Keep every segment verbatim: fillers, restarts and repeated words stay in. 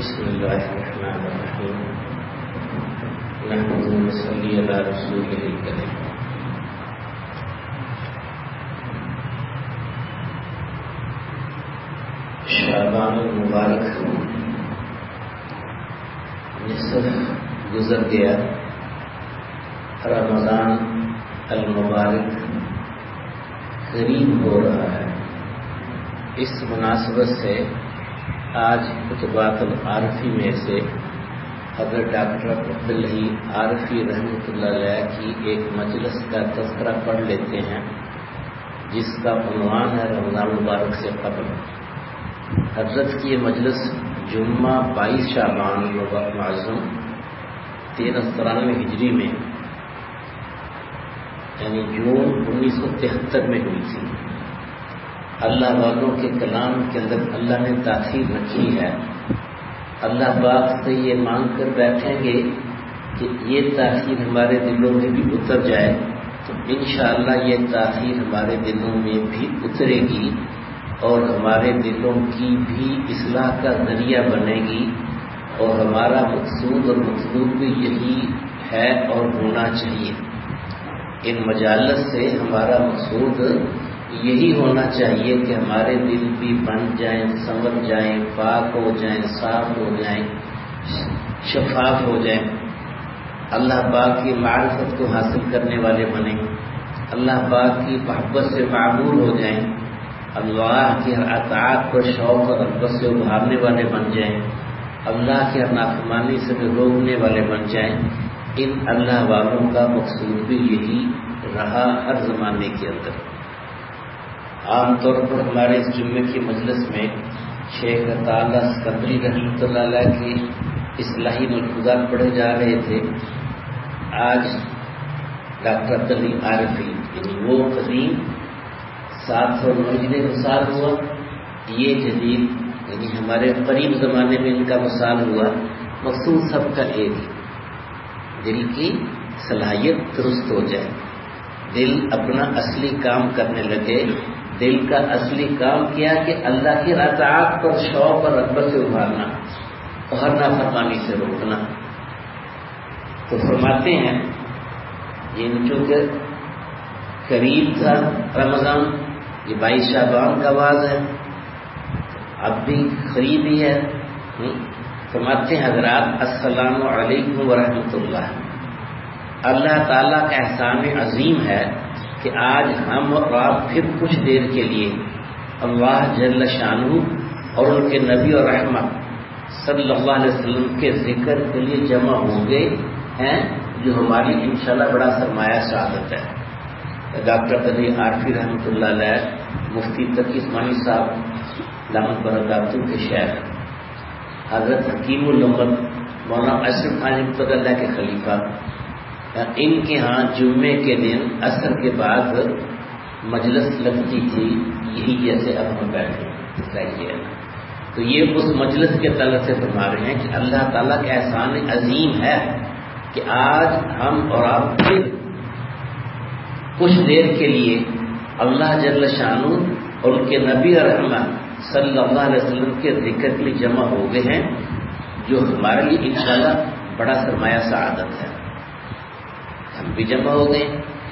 بسم الله الرحمن الرحيم نحمده ونصلي على رسوله الكريم شعبان المبارک نصف گزر گیا، رمضان المبارک قریب ہو رہا ہے۔ اس مناسبت سے آج خطبات العارفی میں سے حضرت ڈاکٹر عبداللہ عارفی رحمۃ اللہ علیہ کی ایک مجلس کا تذکرہ پڑھ لیتے ہیں، جس کا عنوان ہے رمضان المبارک سے قبل۔ حضرت کی یہ مجلس جمعہ بائیس شعبان معظم تیرہ سو ترانوے ہجری میں یعنی جون انیس سو تہتر میں ہوئی تھی۔ اللہ والوں کے کلام کے اندر اللہ نے تاثیر رکھی ہے۔ اللہ پاک سے یہ مانگ کر بیٹھیں گے کہ یہ تاثیر ہمارے دلوں میں بھی اتر جائے، تو انشاءاللہ یہ تاثیر ہمارے دلوں میں بھی اترے گی اور ہمارے دلوں کی بھی اصلاح کا ذریعہ بنے گی، اور ہمارا مقصود اور مطلوب بھی یہی ہے اور ہونا چاہیے۔ ان مجالس سے ہمارا مقصود یہی ہونا چاہیے کہ ہمارے دل بھی بن جائیں، سنور جائیں، پاک ہو جائیں، صاف ہو جائیں، شفاف ہو جائیں، اللہ پاک کی معرفت کو حاصل کرنے والے بنیں، اللہ پاک کی محبت سے معمور ہو جائیں، اللہ کی ہر اطاعت کو شوق اور رغبت سے ابھارنے والے بن جائیں، اللہ کی ہر نافرمانی سے بھی روکنے والے بن جائیں۔ ان اللہ والوں کا مقصود بھی یہی رہا ہر زمانے کے اندر۔ عام طور پر ہمارے اس جمعے کی مجلس میں شیخ تعالیٰ اسکندری رحمۃ اللہ علیہ کی اصلاحی ملفوظات پڑھے جا رہے تھے۔ آج ڈاکٹر عبداللہ عارفی یعنی وہ قدیم سات سو نوجنے مثال ہوا، یہ جدید یعنی ہمارے قریب زمانے میں ان کا مثال ہوا۔ مقصود سب کا ایک ہی، دل کی صلاحیت درست ہو جائے، دل اپنا اصلی کام کرنے لگے۔ دل کا اصلی کام کیا کہ اللہ کی اطاعت پر شوق اور رغبت سے ابھارنا اور ہر نافرمانی سے روکنا۔ تو فرماتے ہیں یہ چونکہ قریب تھا رمضان، یہ بائیس شعبان کا آواز ہے، اب بھی قریب ہی ہے۔ فرماتے ہیں حضرات السلام علیکم ورحمۃ اللہ۔ اللہ تعالیٰ کا احسان عظیم ہے کہ آج ہم اور آپ پھر کچھ دیر کے لیے اللہ جل شانہ اور ان کے نبی اور رحمت صلی اللہ علیہ وسلم کے ذکر کے لیے جمع ہوں گے ہیں، جو ہماری انشاءاللہ بڑا سرمایہ سعادت ہے۔ ڈاکٹر عبداللہ عارفی رحمۃ اللہ علیہ مفتی تقی عثمانی صاحب دامت برکاتہ کے شیخ، حضرت حکیم الامت مولانا اشرف خان رحمۃ اللہ کے خلیفہ، ان کے ہاں جمعے کے دن عصر کے بعد مجلس لگتی تھی، یہی جیسے اب ہم بیٹھے ہیں۔ تو یہ اس مجلس کے تعلق سے فرما رہے ہیں کہ اللہ تعالیٰ کا احسان عظیم ہے کہ آج ہم اور آپ پھر کچھ دیر کے لیے اللہ جل شانہ اور ان کے نبی رحمت صلی اللہ علیہ وسلم کے ذکر کے لیے جمع ہو گئے ہیں، جو ہمارے لیے انشاءاللہ بڑا سرمایہ سعادت ہے۔ ہم بھی جمع ہو گئے،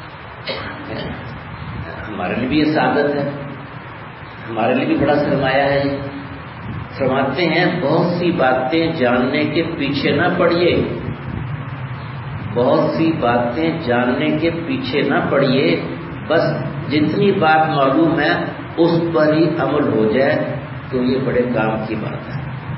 ہمارے لیے بھی یہ سعادت ہے، ہمارے لیے بھی بڑا سرمایہ ہے۔ فرماتے ہیں بہت سی باتیں جاننے کے پیچھے نہ پڑیے، بہت سی باتیں جاننے کے پیچھے نہ پڑیے، بس جتنی بات معلوم ہے اس پر ہی عمل ہو جائے تو یہ بڑے کام کی بات ہے۔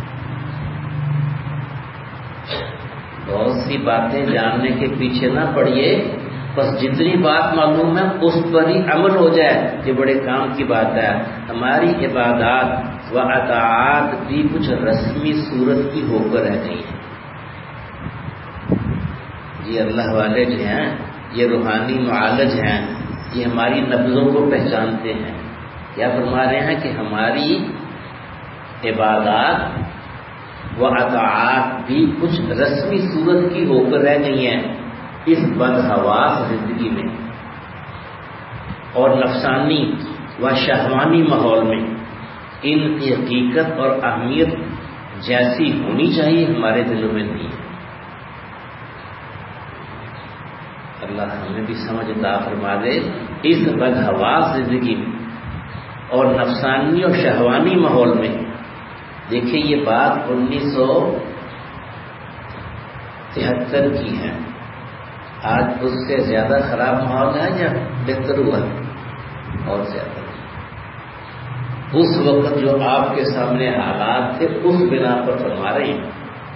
بہت سی باتیں جاننے کے پیچھے نہ پڑیے، بس جتنی بات معلوم ہے اس پر ہی عمل ہو جائے، یہ بڑے کام کی بات ہے۔ ہماری عبادات و اطاعات بھی کچھ رسمی صورت کی ہو کر رہ گئی ہیں۔ یہ اللہ والے جو ہیں، یہ روحانی معالج ہیں، یہ ہماری نبضوں کو پہچانتے ہیں۔ کیا فرما رہے ہیں کہ ہماری عبادات و اطاعات بھی کچھ رسمی صورت کی ہو کر رہ گئی ہیں اس بدحواس زندگی میں اور نفسانی و شہوانی ماحول میں۔ ان کی حقیقت اور اہمیت جیسی ہونی چاہیے ہمارے دلوں میں نہیں ہے۔ اللہ ہمیں بھی سمجھ عطا فرما دے اس بدحواس زندگی میں اور نفسانی اور شہوانی ماحول میں۔ دیکھیں یہ بات انیس سو تہتر کی ہے، آج اس سے زیادہ خراب ماحول ہے یا بہتر ہوا؟ اور زیادہ۔ اس وقت جو آپ کے سامنے حالات تھے اس بنا پر فرما رہے ہیں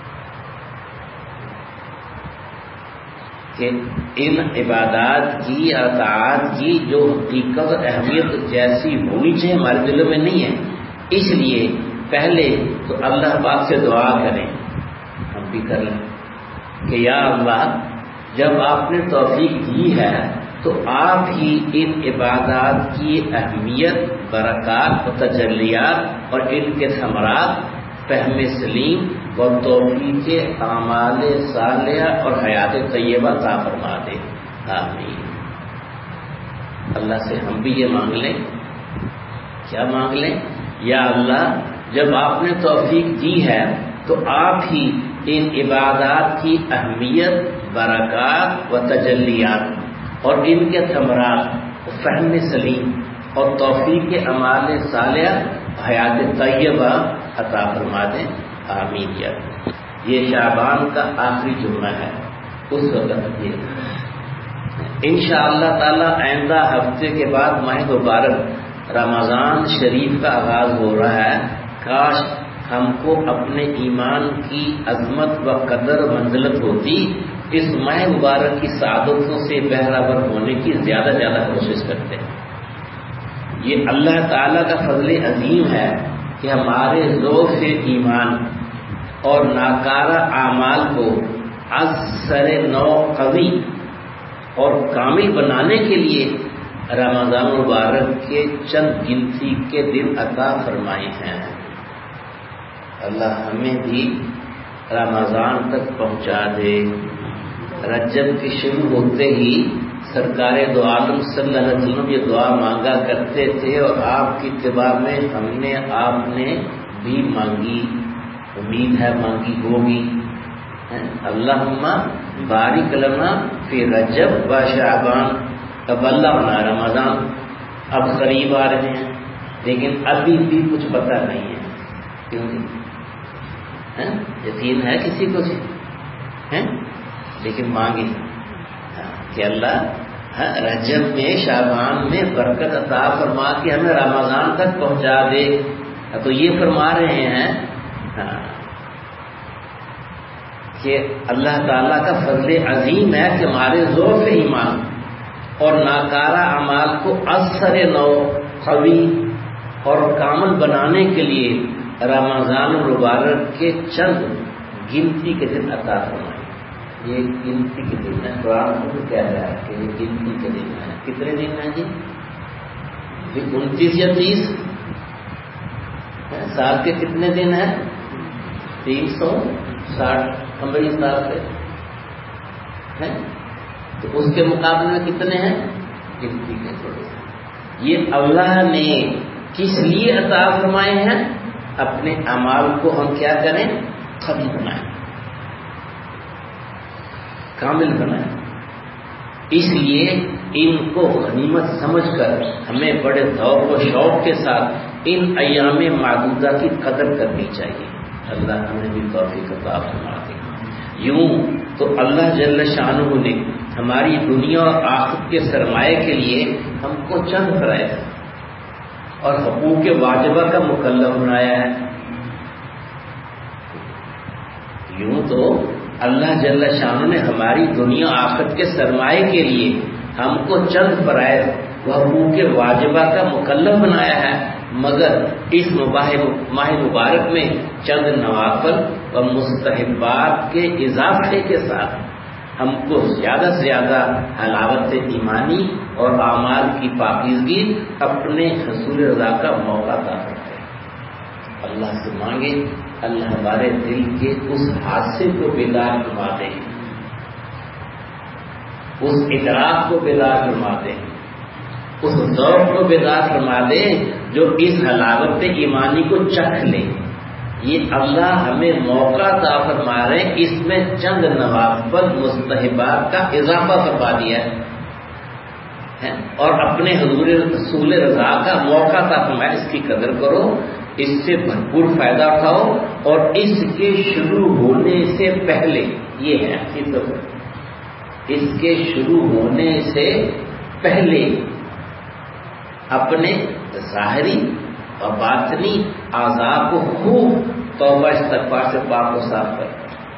کہ ان عبادات کی اطاعت کی جو حقیقت اور اہمیت جیسی ہونی چاہیے ہمارے دلوں میں نہیں ہے۔ اس لیے پہلے تو اللہ پاک سے دعا کریں، ہم بھی کر لیں کہ یا اللہ جب آپ نے توفیق دی ہے تو آپ ہی ان عبادات کی اہمیت، برکات و تجلیات اور ان کے ثمرات فہم سلیم اور توفیق اعمال صالحہ اور حیات طیبہ عطا فرما دے، آمین۔ اللہ سے ہم بھی یہ مانگ لیں، کیا مانگ لیں؟ یا اللہ جب آپ نے توفیق دی ہے تو آپ ہی ان عبادات کی اہمیت، برکات و تجلیات اور ان کے ثمرات فہم سلیم اور توفیق اعمال صالحہ حیات طیبہ عطا فرما دیں، آمین۔ یا یہ شعبان کا آخری جمعہ ہے، اس وقت یہ انشاءاللہ تعالی آئندہ ہفتے کے بعد ماہ مبارک رمضان شریف کا آغاز ہو رہا ہے۔ کاش ہم کو اپنے ایمان کی عظمت و قدر منزلت ہوتی، اس ماہ مبارک کی سعادتوں سے بہرہ ہونے کی زیادہ زیادہ کوشش کرتے ہیں۔ یہ اللہ تعالیٰ کا فضل عظیم ہے کہ ہمارے ضعف ایمان اور ناکارہ اعمال کو از سر نو قوی اور کامل بنانے کے لیے رمضان مبارک کے چند گنتی کے دن عطا فرمائے ہیں۔ اللہ ہمیں بھی رمضان تک پہنچا دے۔ رجب کے شروع ہوتے ہی سرکار دو عالم صلی اللہ علیہ وسلم یہ دعا مانگا کرتے تھے اور آپ کی اتباع میں ہم نے آپ نے بھی مانگی، امید ہے مانگی ہوگی۔ اللہم بارک لنا فی رجب و شعبان۔ اب اللہ بنا رمضان اب قریب آ رہے ہیں، لیکن ابھی بھی کچھ پتہ نہیں ہے، کیونکہ یقین ہے کسی کو ہے، لیکن مانگے کہ اللہ رجب میں شعبان میں برکت عطا فرما کے ہمیں رمضان تک پہنچا دے۔ تو یہ فرما رہے ہیں کہ اللہ تعالیٰ کا فضل عظیم ہے کہ ہمارے ضعف ایمان اور ناکارہ اعمال کو اثر نو قوی اور کامل بنانے کے لیے رمضان المبارک کے چند گنتی کے دن عطا فرمائے۔ یہ گنتی کے دن ہے، قرآن کو کہہ رہا ہے کہ یہ گنتی کے دن ہے۔ کتنے دن ہیں جی؟ انتیس یا تیس؟ سال کے کتنے دن ہیں؟ تین سو ساٹھ ہمارے حساب سے، تو اس کے مقابلے میں کتنے ہیں؟ گنتی کے تھوڑے۔ یہ اللہ نے کس لیے عطا فرمائے ہیں؟ اپنے اعمال کو ہم کیا کریں؟ قوی بنائیں، کامل بنائیں۔ اس لیے ان کو غنیمت سمجھ کر ہمیں بڑے ذوق و شوق کے ساتھ ان ایام معدودہ کی قدر کرنی چاہیے۔ اللہ ہمیں بھی توفیق عطا فرما دے۔ یوں تو اللہ جل شانہ نے ہماری دنیا اور آخرت کے سرمایے کے لیے ہم کو چند فرائض اور حقوق واجبہ کا مکلف بنایا ہے۔ یوں تو اللہ جل شانہ نے ہماری دنیا آخرت کے سرمایے کے لیے ہم کو چند فرائض و حقوق واجبہ کا مکلف بنایا ہے، مگر اس ماہ مبارک میں چند نوافل و مستحبات کے اضافے کے ساتھ ہم کو زیادہ سے زیادہ حلاوت ایمانی اور اعمال کی پاکیزگی اپنے حصول رضا کا موقع عطا کرتے ہیں۔ اللہ سے مانگے اللہ ہمارے دل کے اس حادثے کو بیدار فرما دے، اس ادراک کو بیدار فرما دے، اس ذوق کو بیدار فرما دے جو اس حلاوت ایمانی کو چکھ لے، یہ اللہ ہمیں موقع عطا فرما رہے ہیں، اس میں چند نوافل مستحبات کا اضافہ فرما دیا ہے اور اپنے حضور رسول رضا کا موقع عطا فرمایا، اس کی قدر کرو، اس سے بھرپور فائدہ اٹھاؤ، اور اس کے شروع ہونے سے پہلے یہ ہے اس کے شروع ہونے سے پہلے اپنے ظاہری اور باطنی اعضاء کو خوب توبہ استغفار سے پاک و صاف کر.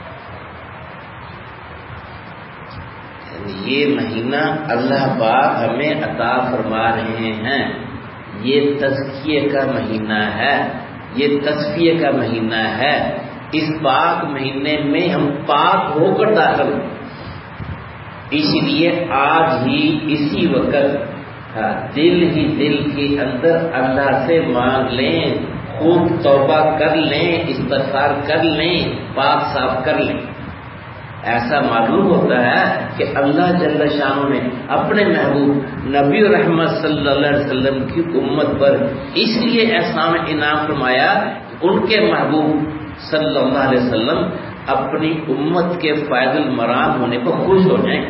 یہ مہینہ اللہ پاک ہمیں عطا فرما رہے ہیں، یہ تزکیے کا مہینہ ہے، یہ تصفیے کا مہینہ ہے. اس پاک مہینے میں ہم پاک ہو کر داخل ہوں، اس لیے آج ہی اسی وقت دل ہی دل کے اندر اللہ سے مانگ لیں، خوب توبہ کر لیں، استغفار کر لیں، پاک صاف کر لیں. ایسا معلوم ہوتا ہے کہ اللہ جل شانہ نے اپنے محبوب نبی رحمت صلی اللہ علیہ وسلم کی امت پر اس لیے احسان انعام فرمایا کہ ان کے محبوب صلی اللہ علیہ وسلم اپنی امت کے فائد المرام ہونے کو خوش ہو جائیں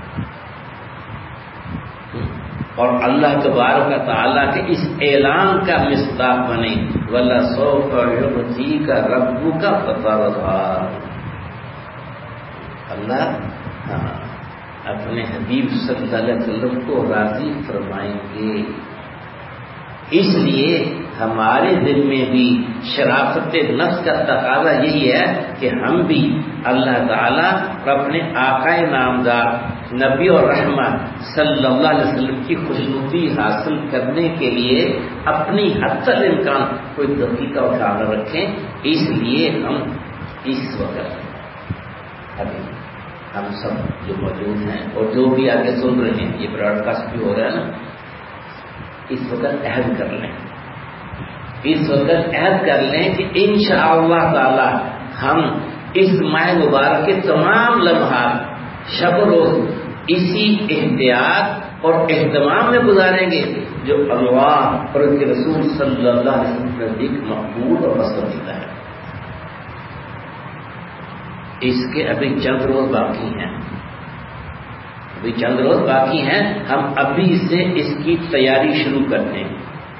اور اللہ تبارک و تعالیٰ کے اس اعلان کا مصداق بنے، وَلَسَوْفَ يُعْطِيكَ رَبُّكَ فَتَرْضَىٰ. اللہ اپنے حبیب صلی اللہ علیہ وسلم کو راضی فرمائیں گے. اس لیے ہمارے دل میں بھی شرافت نفس کا تقاضا یہی ہے کہ ہم بھی اللہ تعالیٰ اور اپنے آقا نامدار نبی اور رحمت صلی اللہ علیہ وسلم کی خوشنودی حاصل کرنے کے لیے اپنی حد تک امکان کوئی دقیقہ اٹھا نہ رکھیں. اس لیے ہم اس وقت ابھی ہم سب جو موجود ہیں اور جو بھی آگے سن رہے ہیں، یہ براڈ کاسٹ بھی ہو رہا ہے نا، اس وقت عہد کر لیں اس وقت عہد کر لیں کہ انشاءاللہ تعالی ہم اس ماہ مبارک کے تمام لمحات شب و روز اسی احتیاط اور اہتمام میں گزاریں گے جو اللہ اور ان کے رسول صلی اللہ علیہ وسلم کا نزدیک مقبول اور پسندیدہ ہے. اس کے ابھی چند روز باقی ہیں ابھی چند روز باقی ہیں ہم ابھی سے اس کی تیاری شروع کرتے ہیں.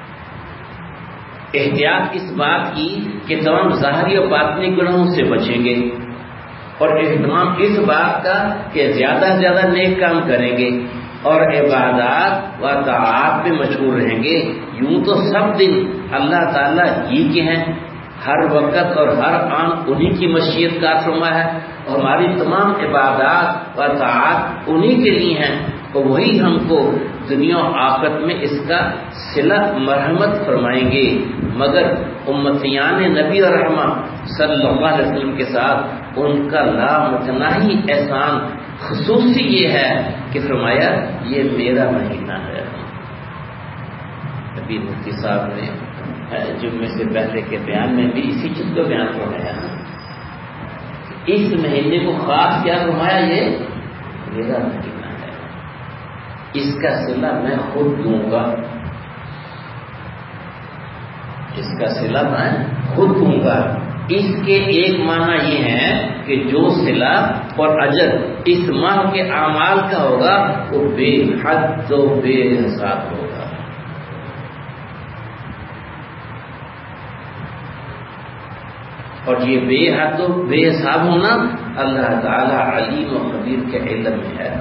احتیاط اس بات کی کہ تمام ظاہری اور باطنی گناہوں سے بچیں گے، اور اہتمام اس بات کا کہ زیادہ سے زیادہ نیک کام کریں گے اور عبادات و طاعات میں مشغول رہیں گے. یوں تو سب دن اللہ تعالیٰ ہی کے ہیں، ہر وقت اور ہر آن انہی کی مشیت کا فرما ہے، اور ہماری تمام عبادات و طاعات انہی کے لیے ہیں، اور وہی ہم کو دنیا و آخرت میں اس کا صلہ مرحمت فرمائیں گے. مگر امتیان نبی اور رحمت صلی اللہ علیہ وسلم کے ساتھ ان کا لامتناہی احسان خصوصی یہ ہے کہ فرمایا یہ میرا مہینہ ہے. ابھی مفتی صاحب نے جمعے سے پہلے کے بیان میں بھی اسی چیز کو بیان فرمایا، اس مہینے کو خاص کیا فرمایا، یہ میرا مہینہ ہے، اس کا صلہ میں خود دوں گا، اس کا صلہ میں خود دوں گا. اس کے ایک معنی یہ ہے کہ جو صلہ اور اجر اس ماہ کے اعمال کا ہوگا وہ بے حد و بے حساب ہوگا. اور یہ بے حد و بے حساب ہونا اللہ تعالی علیم و خبیر کے علم میں ہے،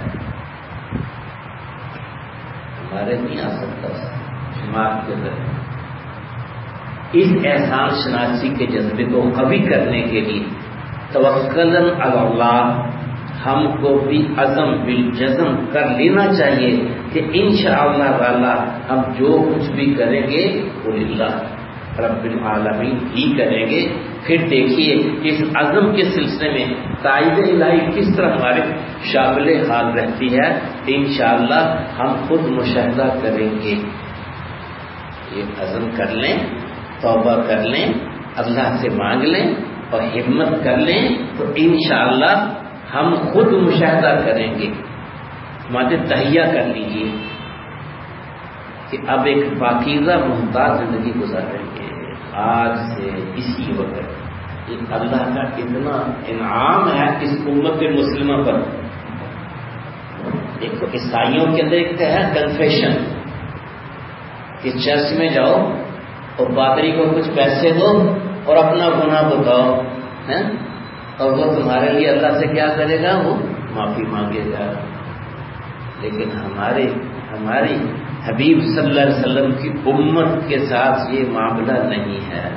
ہمارے نہیں آ سکتا دماغ کے ذریعے. اس احسان شناسی کے جذبے کو قوی کرنے کے لیے توکلاً علی اللہ ہم کو بھی عزم بالجزم کر لینا چاہیے کہ انشاءاللہ تعالی ہم جو کچھ بھی کریں گے وہ للہ رب العالمین ہی کریں گے. پھر دیکھیے اس عزم کے سلسلے میں تائید الہی کس طرح ہمارے شامل حال رہتی ہے، انشاءاللہ ہم خود مشاہدہ کریں گے. یہ عزم کر لیں، توبہ کر لیں، اللہ سے مانگ لیں اور ہمت کر لیں تو انشاءاللہ ہم خود مشاہدہ کریں گے. ماتے تہیہ کر لیجیے کہ اب ایک پاکیزہ ممتاز زندگی گزاریں گے آج سے اسی وقت. یہ اللہ کا اتنا انعام ہے اس امت مسلمہ پر. ایک تو عیسائیوں کے اندر ایک ہے کنفیشن کہ چرچ میں جاؤ اور پادری کو کچھ پیسے دو اور اپنا گناہ بتاؤ ہے اور وہ تمہارے لیے اللہ سے کیا کرے گا, وہ معافی مانگے گا. لیکن ہمارے ہماری حبیب صلی اللہ علیہ وسلم کی امت کے ساتھ یہ معاملہ نہیں ہے.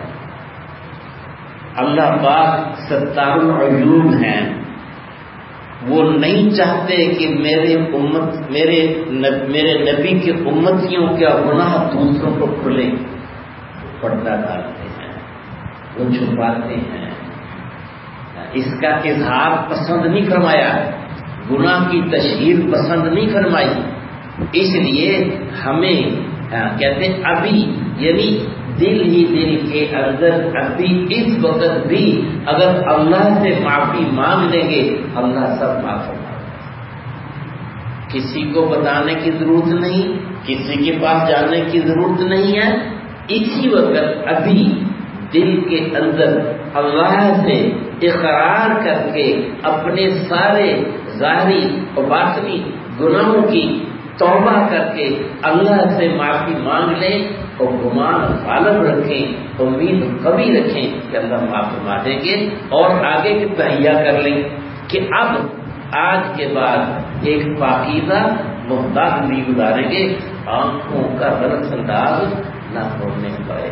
اللہ پاک ستار العیوب ہیں, وہ نہیں چاہتے کہ میرے امت میرے میرے نبی کے امتیوں کا گناہ دوسروں کو کھلے. پردہ ڈالتے ہیں, وہ چھپاتے ہیں, اس کا اظہار پسند نہیں فرمایا, گناہ کی تشہیر پسند نہیں فرمائی. اس لیے ہمیں کہتے ہیں ابھی یعنی دل ہی دل کے اندر ابھی اس وقت بھی اگر اللہ سے معافی مانگ لیں گے اللہ سب معاف فرما دے. کسی کو بتانے کی ضرورت نہیں, کسی کے پاس جانے کی ضرورت نہیں ہے. اسی وقت ابھی دل کے اندر اللہ سے اقرار کر کے اپنے سارے ظاہری اور باطنی گناہوں کی توبہ کر کے اللہ سے معافی مانگ لیں اور گمان غالب رکھیں, امید قوی رکھیں کہ اللہ معاف فرما دیں گے. اور آگے کی تہیا کر لیں کہ اب آج کے بعد ایک پاکیزہ محتاط زندگی گزاریں گے, آنکھوں کا غلط انداز نہ ہونے پائے.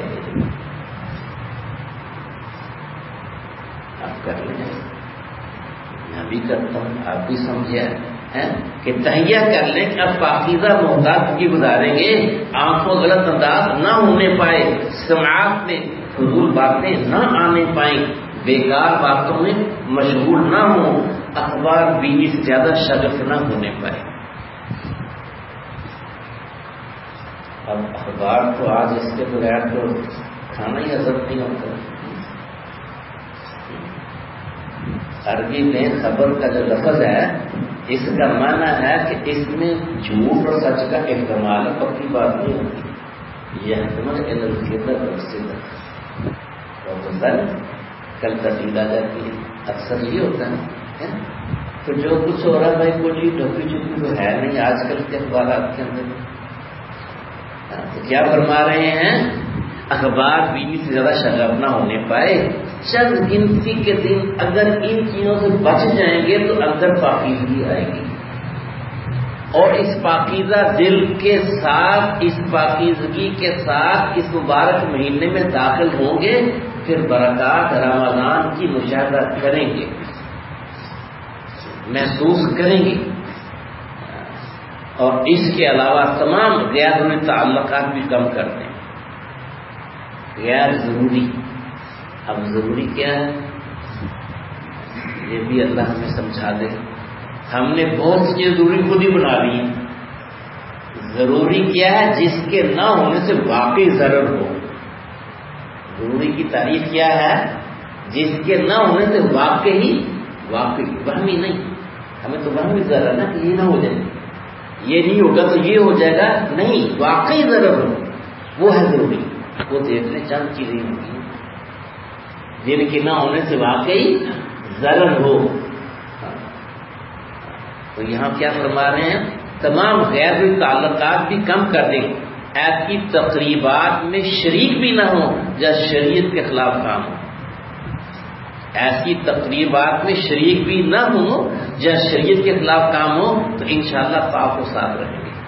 آپ کر لیں, میں بھی کرتا ہوں, آپ بھی سمجھے کہ تہیا کر لیں کہ اب پاکیزہ محتاط کی گزاریں گے, آنکھوں غلط انداز نہ ہونے پائے, سماعت میں فضول باتیں نہ آنے پائیں, بیکار باتوں میں مشغول نہ ہوں, اخبار بیوی سے زیادہ شگف نہ ہونے پائے. اب اخبار تو آج اس کے بغیر تو کھانا ہی ہضم نہیں ہوتا. عربی میں خبر کا جو لفظ ہے اس کا معنی ہے کہ اس میں جھوٹ اور سچ کا احتمال ہے, پکی بات نہیں ہوتی. یہ احتمال اور کل تبدیل آ جاتی ہے, اکثر یہ ہوتا ہے. تو جو کچھ ہو رہا ہے بھائی کوئی ڈھوکی چوکی تو ہے نہیں آج کل کے اخبارات کے اندر. تو کیا فرما رہے ہیں, اخبار بیوی سے زیادہ شگاف نہ ہونے پائے. چند گنتی کے دن اگر ان چیزوں سے بچ جائیں گے تو اندر پاکیزگی آئے گی, اور اس پاکیزہ دل کے ساتھ, اس پاکیزگی کے ساتھ اس مبارک مہینے میں داخل ہوں گے, پھر برکات رمضان کی مشاہدہ کریں گے, محسوس کریں گے. اور اس کے علاوہ تمام غیر ضروری تعلقات بھی کم کر دیں. غیر ضروری, اب ضروری کیا ہے یہ بھی اللہ ہمیں سمجھا دے. ہم نے بہت سی ضروری خود ہی بنا لی. ضروری کیا ہے جس کے نہ ہونے سے واقعی ضرر ہو. ضروری کی تعریف کیا ہے, جس کے نہ ہونے سے واقعی واقعی وہمی نہیں. ہمیں تو وہمی ضرر نا کہ یہ نہ ہو جائے, یہ نہیں ہوگا تو یہ ہو جائے گا, نہیں واقعی ضرر ہو وہ ہے ضروری. وہ دیکھنے چند چیزیں ہوگی جن کے نہ ہونے سے واقعی ضرر ہو. تو یہاں کیا فرما رہے ہیں, تمام غیر تعلقات بھی کم کر دیں. ایسی تقریبات میں شریک بھی نہ ہوں یا شریعت کے خلاف کام ہو. ایسی تقریبات میں شریک بھی نہ ہوں یا شریعت کے خلاف کام ہو تو انشاءاللہ پاک و صاف رہیں گے.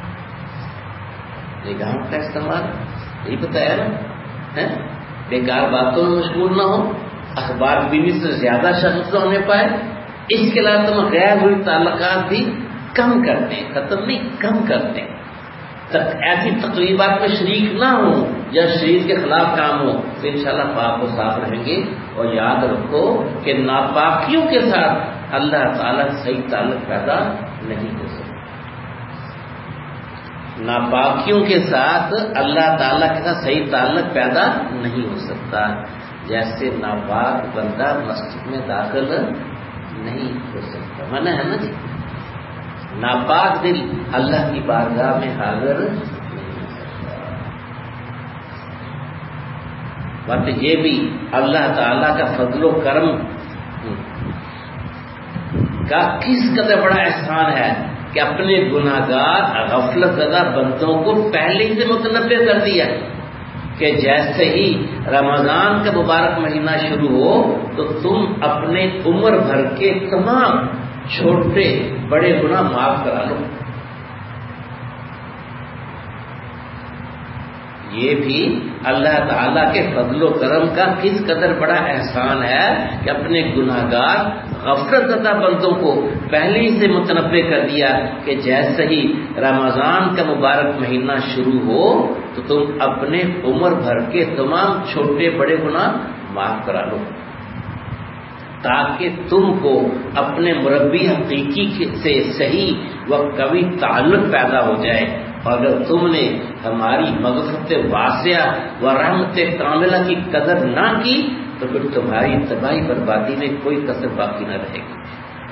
نگاہوں کا استعمال یہی بتایا نا, بیکار باتوں میں مشغول نہ ہو, اخبار بیوی سے زیادہ شخص نہ ہونے پائے. اس کے علاوہ تم غیر ضروری تعلقات بھی کم کرتے ہیں, ختم نہیں کم کرتے ہیں. ایسی تقریبات میں شریک نہ ہوں یا شریعت کے خلاف کام ہو تو انشاءاللہ پاک و صاف رہیں گے. اور یاد رکھو کہ ناپاکیوں کے ساتھ اللہ تعالیٰ صحیح تعلق پیدا نہیں ہو سکتا. ناپاکیوں کے ساتھ اللہ تعالیٰ کے ساتھ صحیح تعلق پیدا نہیں ہو سکتا. جیسے ناپاک بندہ مسجد میں داخل نہیں ہو سکتا. منع ہے نا جی, ناپاک دل اللہ کی بارگاہ میں حاضر نہیں ہو سکتا. بات یہ بھی اللہ تعالیٰ کا فضل و کرم کا کس قدر بڑا احسان ہے کہ اپنے گناہگار غفلت زدہ بندوں کو پہلے ہی سے متنبع کر دیا کہ جیسے ہی رمضان کا مبارک مہینہ شروع ہو تو تم اپنے عمر بھر کے تمام چھوٹے بڑے گناہ معاف کرا لو. یہ بھی اللہ تعالیٰ کے فضل و کرم کا کس قدر بڑا احسان ہے کہ اپنے گناہگار غفلت زدہ بندوں کو پہلے ہی سے متنبع کر دیا کہ جیسے ہی رمضان کا مبارک مہینہ شروع ہو تو تم اپنے عمر بھر کے تمام چھوٹے بڑے گناہ معاف کرا لو، تاکہ تم کو اپنے مربی حقیقی سے صحیح و قوی تعلق پیدا ہو جائے. اور اگر تم نے ہماری مغفرت واسعہ و رحمت کاملہ کی قدر نہ کی تو پھر تمہاری تباہی بربادی میں کوئی کسر باقی نہ رہے گی.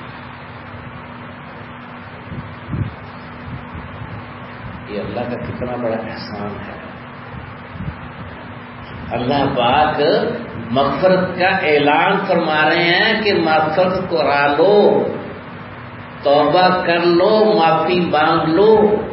یہ اللہ کا کتنا بڑا احسان ہے. اللہ پاک مغفرت کا اعلان فرما رہے ہیں کہ مغفرت کرا لو، توبہ کر لو، معافی مانگ لو.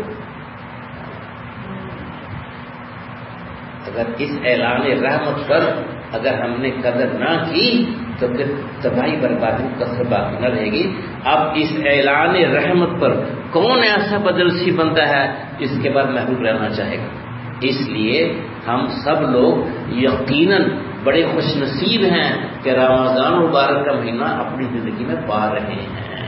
اگر اس اعلان رحمت پر اگر ہم نے قدر نہ کی تو پھر تباہی بربادی کسر باقی نہ رہے گی. اب اس اعلان رحمت پر کون ایسا بدلسی بندہ ہے جس کے بعد محروم رہنا چاہے گا؟ اس لیے ہم سب لوگ یقیناً بڑے خوش نصیب ہیں کہ رمضان مبارک کا مہینہ اپنی زندگی میں پا رہے ہیں.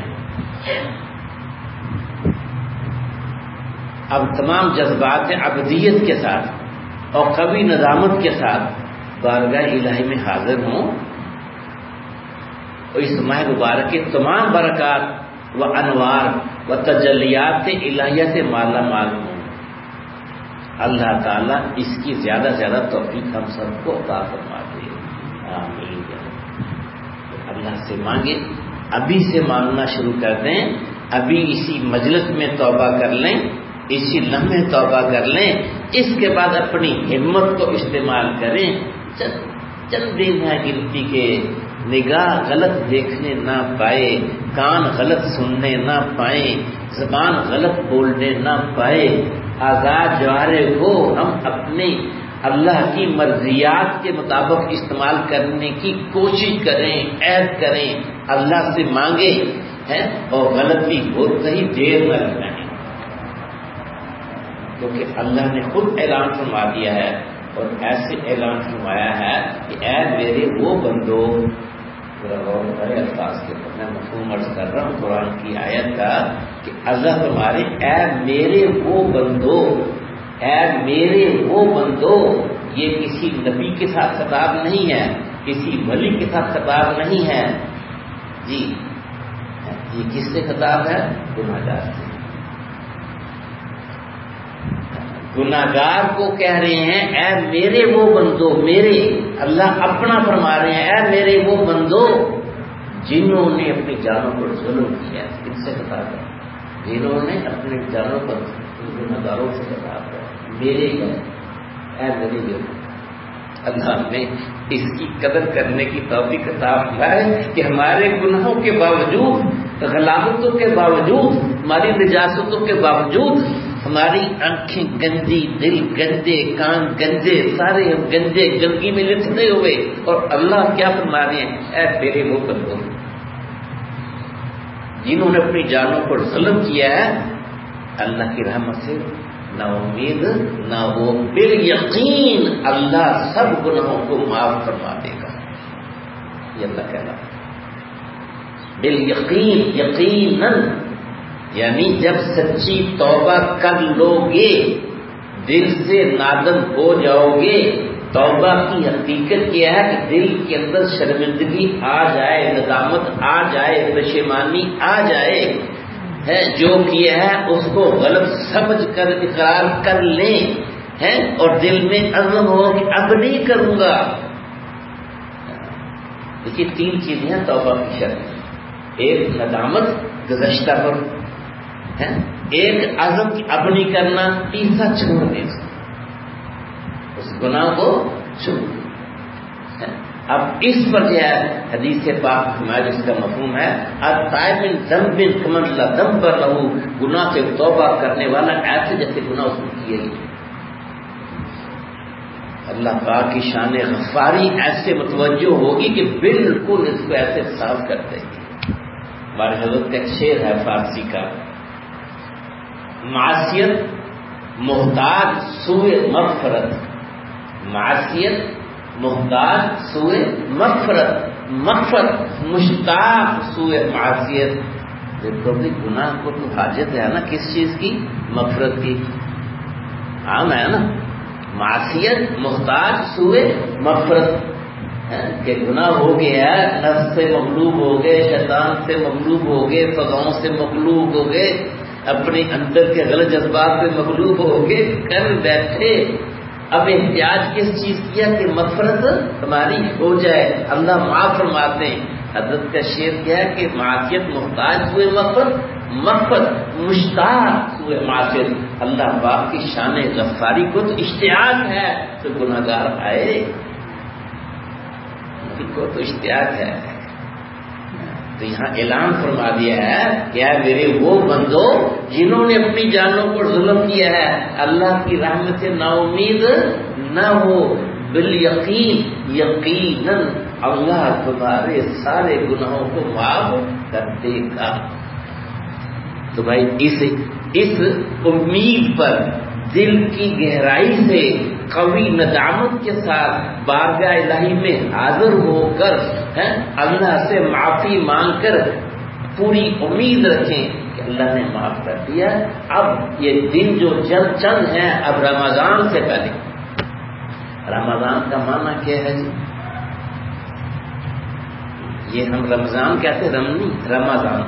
اب تمام جذبات عبدیت کے ساتھ اور کبھی ندامت کے ساتھ بارگاہ الہی میں حاضر ہوں اور اس ماہ مبارک کے تمام برکات و انوار و تجلیات الہیہ سے مالا مال ہوں. اللہ تعالیٰ اس کی زیادہ زیادہ توفیق ہم سب کو عطا فرما دے. آمین. اللہ سے مانگے، ابھی سے مانگنا شروع کر دیں، ابھی اسی مجلس میں توبہ کر لیں، اسی لمحے توبہ کر لیں. اس کے بعد اپنی ہمت کو استعمال کریں. چند دن ہے گنتی کے، نگاہ غلط دیکھنے نہ پائے، کان غلط سننے نہ پائیں، زبان غلط بولنے نہ پائے. آزاد جوارے کو ہم اپنے اللہ کی مرضیات کے مطابق استعمال کرنے کی کوشش کریں، عہد کریں، اللہ سے مانگیں ہے اور غلطی ہوتے ہی دیر نہ لگائیں، کیونکہ اللہ نے خود اعلان فرما دیا ہے اور ایسے اعلان فرمایا ہے کہ اے میرے وہ بندو، الفاظ کے اوپر میں مفہوم عرض کر رہا ہوں قرآن کی آیت کا کہ اللہ فرمارے اے میرے وہ بندو، اے میرے وہ بندو. یہ کسی نبی کے ساتھ خطاب نہیں ہے، کسی ولی کے ساتھ خطاب نہیں ہے جی، یہ کس سے خطاب ہے؟ گناہگار سے. گناہگار کو کہہ رہے ہیں اے میرے وہ بندو، میرے اللہ اپنا فرما رہے ہیں اے میرے وہ بندو جنہوں نے اپنی جانوں پر ظلم کیا. ان سے خطاب ہے جنہوں نے اپنی جانوں پر گناہگاروں سے خطاب ہے. میرے اے میرے جو اللہ نے اس کی قدر کرنے کی توفیق عطا فرمائے کہ ہمارے گناہوں کے باوجود، غلاظتوں کے باوجود، ہماری نجاستوں کے باوجود، ہماری آنکھیں گندی، دل گندے، کان گندے، سارے ہم گندے گندگی میں لپٹے ہوئے، اور اللہ کیا فرما رہے ہیں اے میرے وہ بندو جنہوں نے اپنی جانوں پر ظلم کیا ہے، اللہ کی رحمت سے نہ امید نہ وہ، بالیقین اللہ سب گناہوں کو معاف فرما دے گا. یہ اللہ کہنا بالیقین، یقیناً، یعنی جب سچی توبہ کر لو گے، دل سے نادم ہو جاؤ گے. توبہ کی حقیقت کیا ہے کہ دل کے اندر شرمندگی آ جائے، ندامت آ جائے، پشیمانی آ جائے، ہے جو کیا ہے اس کو غلط سمجھ کر اقرار کر لیں، ہے اور دل میں عزم ہو کہ اب نہیں کروں گا. دیکھیے تین چیزیں ہیں توبہ کی شرط، ایک ندامت گزشتہ پر ہے، ایک عزم کی اب نہیں کرنا، تیسرا چھوڑ دینا، اس گناہ کو چھوڑ. اب اس پر جو ہے حدیث پاک ہمارا جس کا مفہوم ہے الطائب من ذنب کمن لا ذنب له، گناہ سے توبہ کرنے والا ایسے جیسے گناہ اس نے کیا ہی۔ اللہ پاک کی شان غفاری ایسے متوجہ ہوگی کہ بالکل اس کو ایسے صاف کر دے گی۔ ہمارے حضرت کا ایک شعر ہے فارسی کا، معصیت محتاج سوئے مغفرت، معصیت محتاج سوئے مغفرت، مغفرت مشتاق سوئے معصیت۔ دیکھو بھی گناہ کو تو حاجت ہے نا کس چیز کی؟ مغفرت کی۔ عام ہے نا، معصیت محتاج سوئے مغفرت، کہ گناہ ہو گیا، نفس سے مغلوب ہو گئے، شیطان سے مغلوب ہو گئے، فضاؤں سے مغلوب ہو گئے، اپنے اندر کے غلط جذبات سے مغلوب ہو گئے، کر بیٹھے۔ اب احتیاج کس چیز کیا کہ مغفرت ہماری ہو جائے، اللہ معاف فرماتے ہیں۔ حضرت کا شعر کیا ہے کہ معصیت محتاج ہوئے مغفرت، مغفرت مشتاق ہوئے معصیت۔ اللہ پاک کی شان غفاری کو تو اشتیاق ہے تو گناہ گار آئے، ان کو تو اشتیاق ہے۔ تو یہاں اعلان فرما دیا ہے کہ اے میرے وہ بندو جنہوں نے اپنی جانوں پر ظلم کیا ہے، اللہ کی رحمت سے نا امید نہ ہو، بالیقین یقیناً اللہ تمہارے سارے گناہوں کو معاف کر دے گا۔ تو بھائی اس اس امید پر دل کی گہرائی سے قوی ندامت کے ساتھ بارگاہ الہی میں حاضر ہو کر اللہ سے معافی مانگ کر پوری امید رکھیں کہ اللہ نے معاف کر دیا۔ اب یہ دن جو چند چند ہیں اب رمضان سے پہلے، رمضان کا معنی کیا ہے جی؟ یہ ہم رمضان کہتے رمنی رمضان،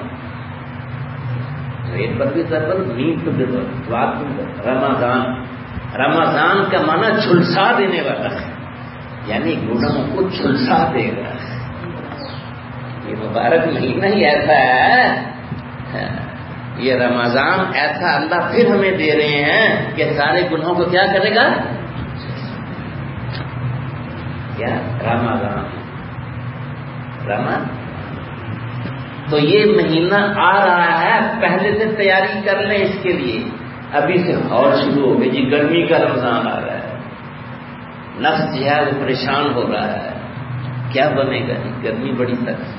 ریٹ پر بھی ضرور مین تو رمضان، رمضان کا معنی جھلسا دینے والا ہے، یعنی گناہوں کو جھلسا دے گا۔ یہ مبارک مہینہ ہی ایسا ہے، یہ رمضان ایسا اللہ پھر ہمیں دے رہے ہیں کہ سارے گناہوں کو کیا کرے گا؟ کیا رمضان رمضان تو یہ مہینہ آ رہا ہے، پہلے سے تیاری کر لیں اس کے لیے۔ ابھی سے اور شروع ہو گئی جی، گرمی کا رمضان آ رہا ہے، نفس جو ہے وہ پریشان ہو رہا ہے، کیا بنے گا؟ گرمی بڑی سخت،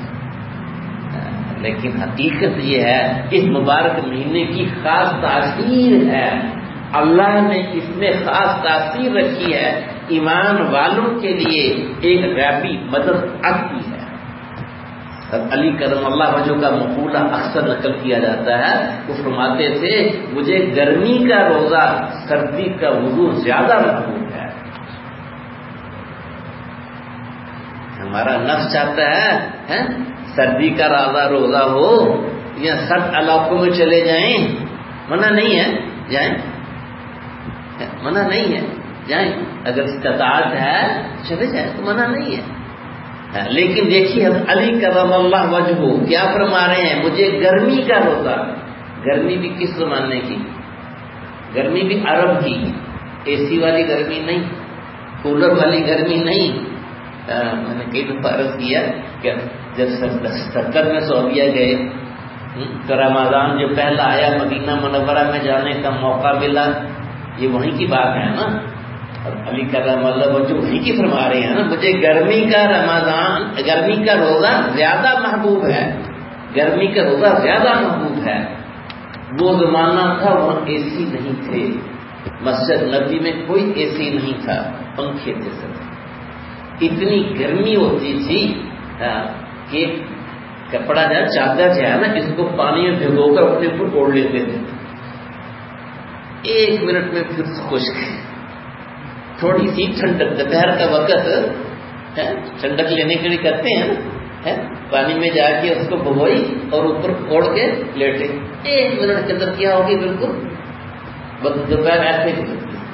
لیکن حقیقت یہ ہے اس مبارک مہینے کی خاص تاثیر ہے، اللہ نے اس میں خاص تاثیر رکھی ہے، ایمان والوں کے لیے ایک غیبی مدد آتی ہے۔ علی کرم اللہ وجہ کا مقولہ اکثر نقل کیا جاتا ہے، وہ فرماتے تھے مجھے گرمی کا روزہ سردی کا وضو زیادہ محبوب ہے۔ ہمارا نفس چاہتا ہے سردی کا روزہ روزہ ہو یا سرد علاقوں میں چلے جائیں، منع نہیں ہے جائیں، منع نہیں ہے جائیں، اگر استطاعت ہے چلے جائیں تو منع نہیں ہے۔ لیکن دیکھیے علی کرم اللہ وجہ کیا فرما رہے ہیں، مجھے گرمی کا روزہ، گرمی بھی کس زمانے کی؟ گرمی بھی عرب کی، اے سی والی گرمی نہیں، کولر والی گرمی نہیں۔ میں نے کئی دفعہ عرض کیا کہ جب ستر میں سعودیہ گئے تو رمضان جو پہلا آیا مدینہ منورہ میں جانے کا موقع ملا، یہ وہیں کی بات ہے نا، علی کرم اللہ وجہ وہیں کی فرما رہے ہیں نا، مجھے گرمی کا رمضان گرمی کا روزہ زیادہ محبوب ہے، گرمی کا روزہ زیادہ محبوب ہے۔ وہ زمانہ تھا وہاں اے سی نہیں تھے، مسجد نبی میں کوئی اے سی نہیں تھا، پنکھے تھے سب، اتنی گرمی ہوتی تھی کہ کپڑا جو چادر جو ہے نا اس کو پانی میں بھگو کر اپنے اوپر اوڑھ لیتے تھے، ایک منٹ میں پھر خشک، تھوڑی سی ٹھنڈک دوپہر کا وقت ٹھنڈک لینے کے لیے کرتے ہیں نا، پانی میں جا کے اس کو بھگوئی اور اوپر اوڑھ کے لیٹے، ایک منٹ کے اندر کیا ہوگی بالکل دوپہر ایسے ہی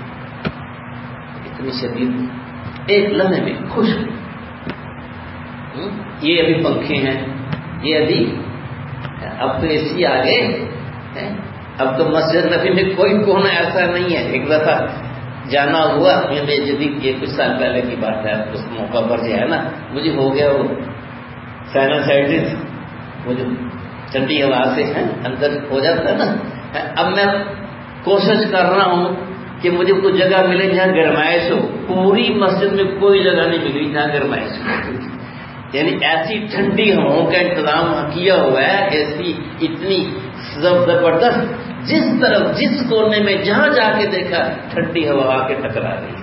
اتنی شدید، ایک لمحے میں خشک۔ یہ ابھی پنکھے ہیں، یہ ابھی اب تو اے سی آ گئے، اب تو مسجد نبی میں کوئی کونا ایسا نہیں ہے۔ ایک دفعہ جانا ہوا میں جدید یہ کچھ سال پہلے کی بات ہے، اس موقع پر جو ہے نا مجھے ہو گیا وہ سائنوسائٹس، وہ جو ٹھنڈی ہوا سے ہے اندر ہو جاتا ہے نا. اب میں کوشش کر رہا ہوں کہ مجھے کوئی جگہ ملے جہاں گرمائش ہو. پوری مسجد میں کوئی جگہ نہیں ملی جہاں گرمائش ہو، یعنی ایسی ٹھنڈی ہواؤں کا انتظام کیا ہوا ہے، ایسی اتنی زبردست، جس طرف جس کونے میں جہاں جا کے دیکھا ٹھنڈی ہوا آ کے ٹکرا رہی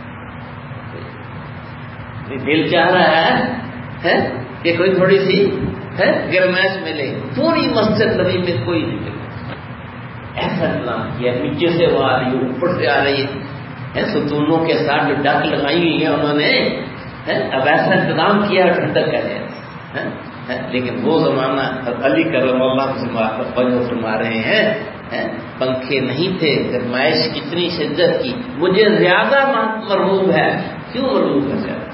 ہے. دل چاہ رہا ہے کہ کوئی تھوڑی سی ہے گرمائش ملے. پوری مسجد نبی میں کوئی نہیں ملے. ایسا انتظام کیا، نیچے سے وہ آ رہی ہے، اوپر سے آ رہی ہے، ستونوں کے ساتھ جو ڈک لگائی ہوئی ہے انہوں نے. اب ایسا انتظام کیا ٹھنڈک کا ہے. لیکن وہ زمانہ علی کرم اللہ سے فرما رہے ہیں پنکھے نہیں تھے، گرمائش کتنی شدت کی. مجھے زیادہ مرغوب ہے. کیوں مرغوب ہے زیادہ؟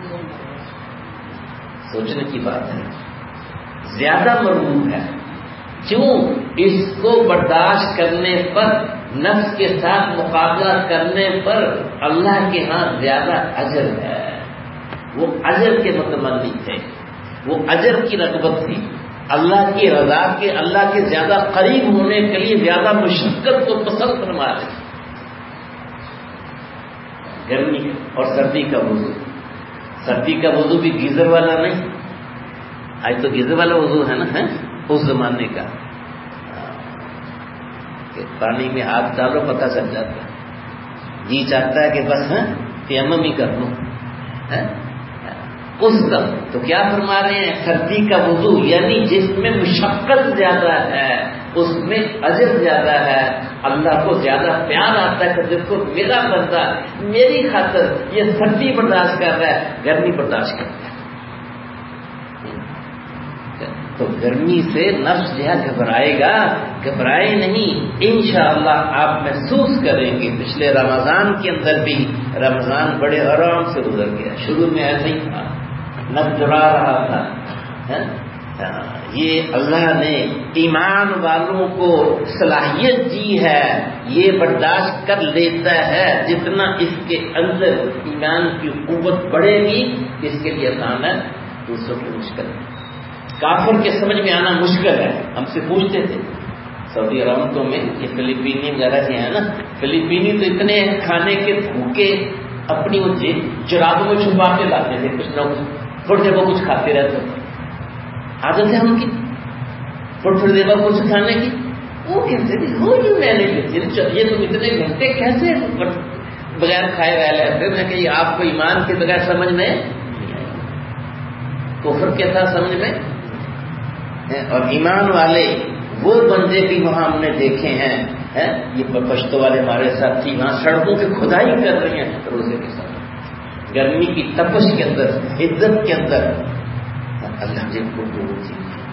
سوچنے کی بات ہے. زیادہ مرغوب ہے کیوں؟ اس کو برداشت کرنے پر، نفس کے ساتھ مقابلہ کرنے پر اللہ کے ہاں زیادہ اجر ہے. وہ اجر کے متمنی تھے، وہ اجر کی رغبت تھی، اللہ کی رضا کے، اللہ کے زیادہ قریب ہونے کے لیے زیادہ مشقت کو پسند فرما رہے. گرمی اور سردی کا وضو، سردی کا وضو بھی گیزر والا نہیں. آج تو گیزر والا وضو ہے نا، ہے اس زمانے کا کہ پانی میں ہاتھ ڈالو پتہ چل جاتا ہے. جی چاہتا ہے کہ بس ہے تیمم ہی کر لوں. اس کا تو کیا فرما رہے ہیں؟ سردی کا وضو یعنی جس میں مشقت زیادہ ہے اس میں اجر زیادہ ہے. اللہ کو زیادہ پیار آتا ہے کہ دیکھو میرا بندہ میری خاطر یہ سردی برداشت کر رہا ہے، گرمی برداشت کر رہا ہے. تو گرمی سے نفس جو ہے گھبرائے گا، گھبرائے نہیں. انشاءاللہ آپ محسوس کریں گے. پچھلے رمضان کے اندر بھی رمضان بڑے آرام سے گزر گیا. شروع میں ایسا ہی تھا، نفس جڑا رہا تھا. یہ اللہ نے ایمان والوں کو صلاحیت دی ہے، یہ برداشت کر لیتا ہے. جتنا اس کے اندر ایمان کی قوت بڑھے گی اس کے لیے آسان ہے، دوسروں کی مشکل ہے. کافر کے سمجھ میں آنا مشکل ہے. ہم سے پوچھتے تھے سعودی عرامتوں میں یہ فلپینی وغیرہ جو ہے نا، فلپینی تو اتنے کھانے کے بھوکے اپنی وہ جرابوں میں چھپا کے لاتے تھے، کچھ نہ کچھ تھوڑی دیر وہ کچھ کھاتے رہتے. عادت ہے ان کی تھوڑی تھوڑی دیر بعد کچھ کھانے کی. وہ کہتے تھے ہو یو مینج، یہ تم اتنے گھنٹے کیسے بغیر کھائے رہ لیتے. میں کہ آپ کو ایمان کے بغیر سمجھ میں کفر کے تھا سمجھ میں. اور ایمان والے وہ بندے بھی وہاں ہم نے دیکھے ہیں، یہ پشتو والے ہمارے ساتھ تھی، وہاں سڑکوں کی کھدائی کر رہی ہیں روزے کے ساتھ، گرمی کی تپش کے اندر، عزت کے اندر. اللہ جن کو چیز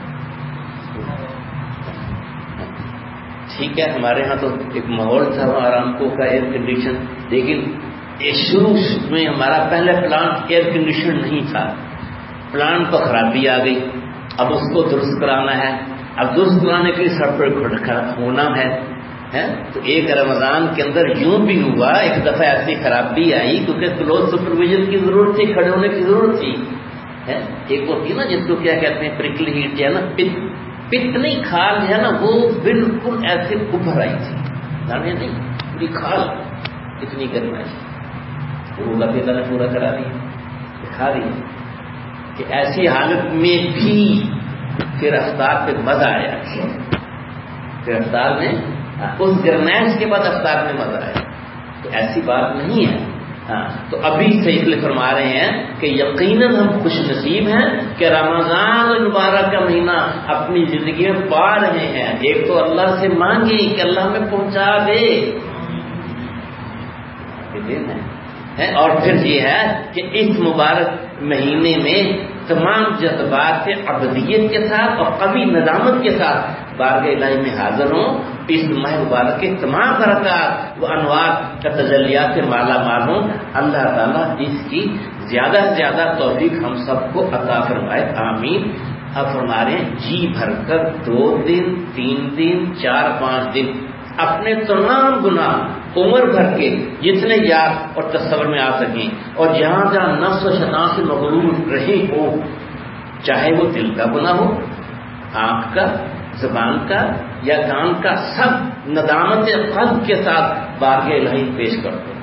ٹھیک ہے. ہمارے ہاں تو ایک ماحول تھا وہاں آرامکو کا ایئر کنڈیشن، لیکن شروع میں ہمارا پہلا پلانٹ ایئر کنڈیشن نہیں تھا. پلانٹ پر خرابی آ گئی، اب اس کو درست کرانا ہے. اب درست کرانے کے لیے سڑک پر ہونا ہے. تو ایک رمضان کے اندر یوں بھی ہوا، ایک دفعہ ایسی خرابی آئی کیونکہ کلوز سپرویژن کی ضرورت تھی، کھڑے ہونے کی ضرورت تھی. ایک ہوتی ہے نا جس کو کیا کہتے ہیں پرکل ہیٹ، ہے نا، پتنی کھال ہے نا، وہ بالکل ایسے ابھر آئی تھی، دانے نہیں پوری کھال، اتنی گرمائش. وہ اللہ تعالیٰ نے پورا کرا دیا، دکھا دیا کہ ایسی حالت میں بھی پھر افطار پہ مزہ آیا. پھر افطار میں اس گرمائش کے بعد افطار میں مزہ آیا. تو ایسی بات نہیں ہے. ہاں تو ابھی سے اس لیے فرما رہے ہیں کہ یقیناً ہم خوش نصیب ہیں کہ رمضان المبارک کا مہینہ اپنی زندگی میں پا رہے ہیں. ایک تو اللہ سے مانگیں کہ اللہ ہمیں پہنچا دے، اور پھر یہ ہے کہ اس مبارک مہینے میں تمام جذبات عبدیت کے ساتھ اور قوی ندامت کے ساتھ بارگاہ الہی میں حاضر ہوں. اس ماہ مبارک کے تمام برکات و انوار کا تجلیات سے مالا مال ہوں. اللہ تعالیٰ اس کی زیادہ سے زیادہ توفیق ہم سب کو عطا فرمائے، آمین. اب فرما رہے ہیں جی بھر کر دو دن، تین دن، چار پانچ دن اپنے تمام گناہ عمر بھر کے جتنے یاد اور تصور میں آ سکیں، اور جہاں جہاں نفس و شیطان سے مغرور رہے ہو، چاہے وہ دل کا گناہ ہو، آنکھ کا، زبان کا یا کان کا، سب ندامت قلب کے ساتھ بارگاہ الہی پیش کر دو.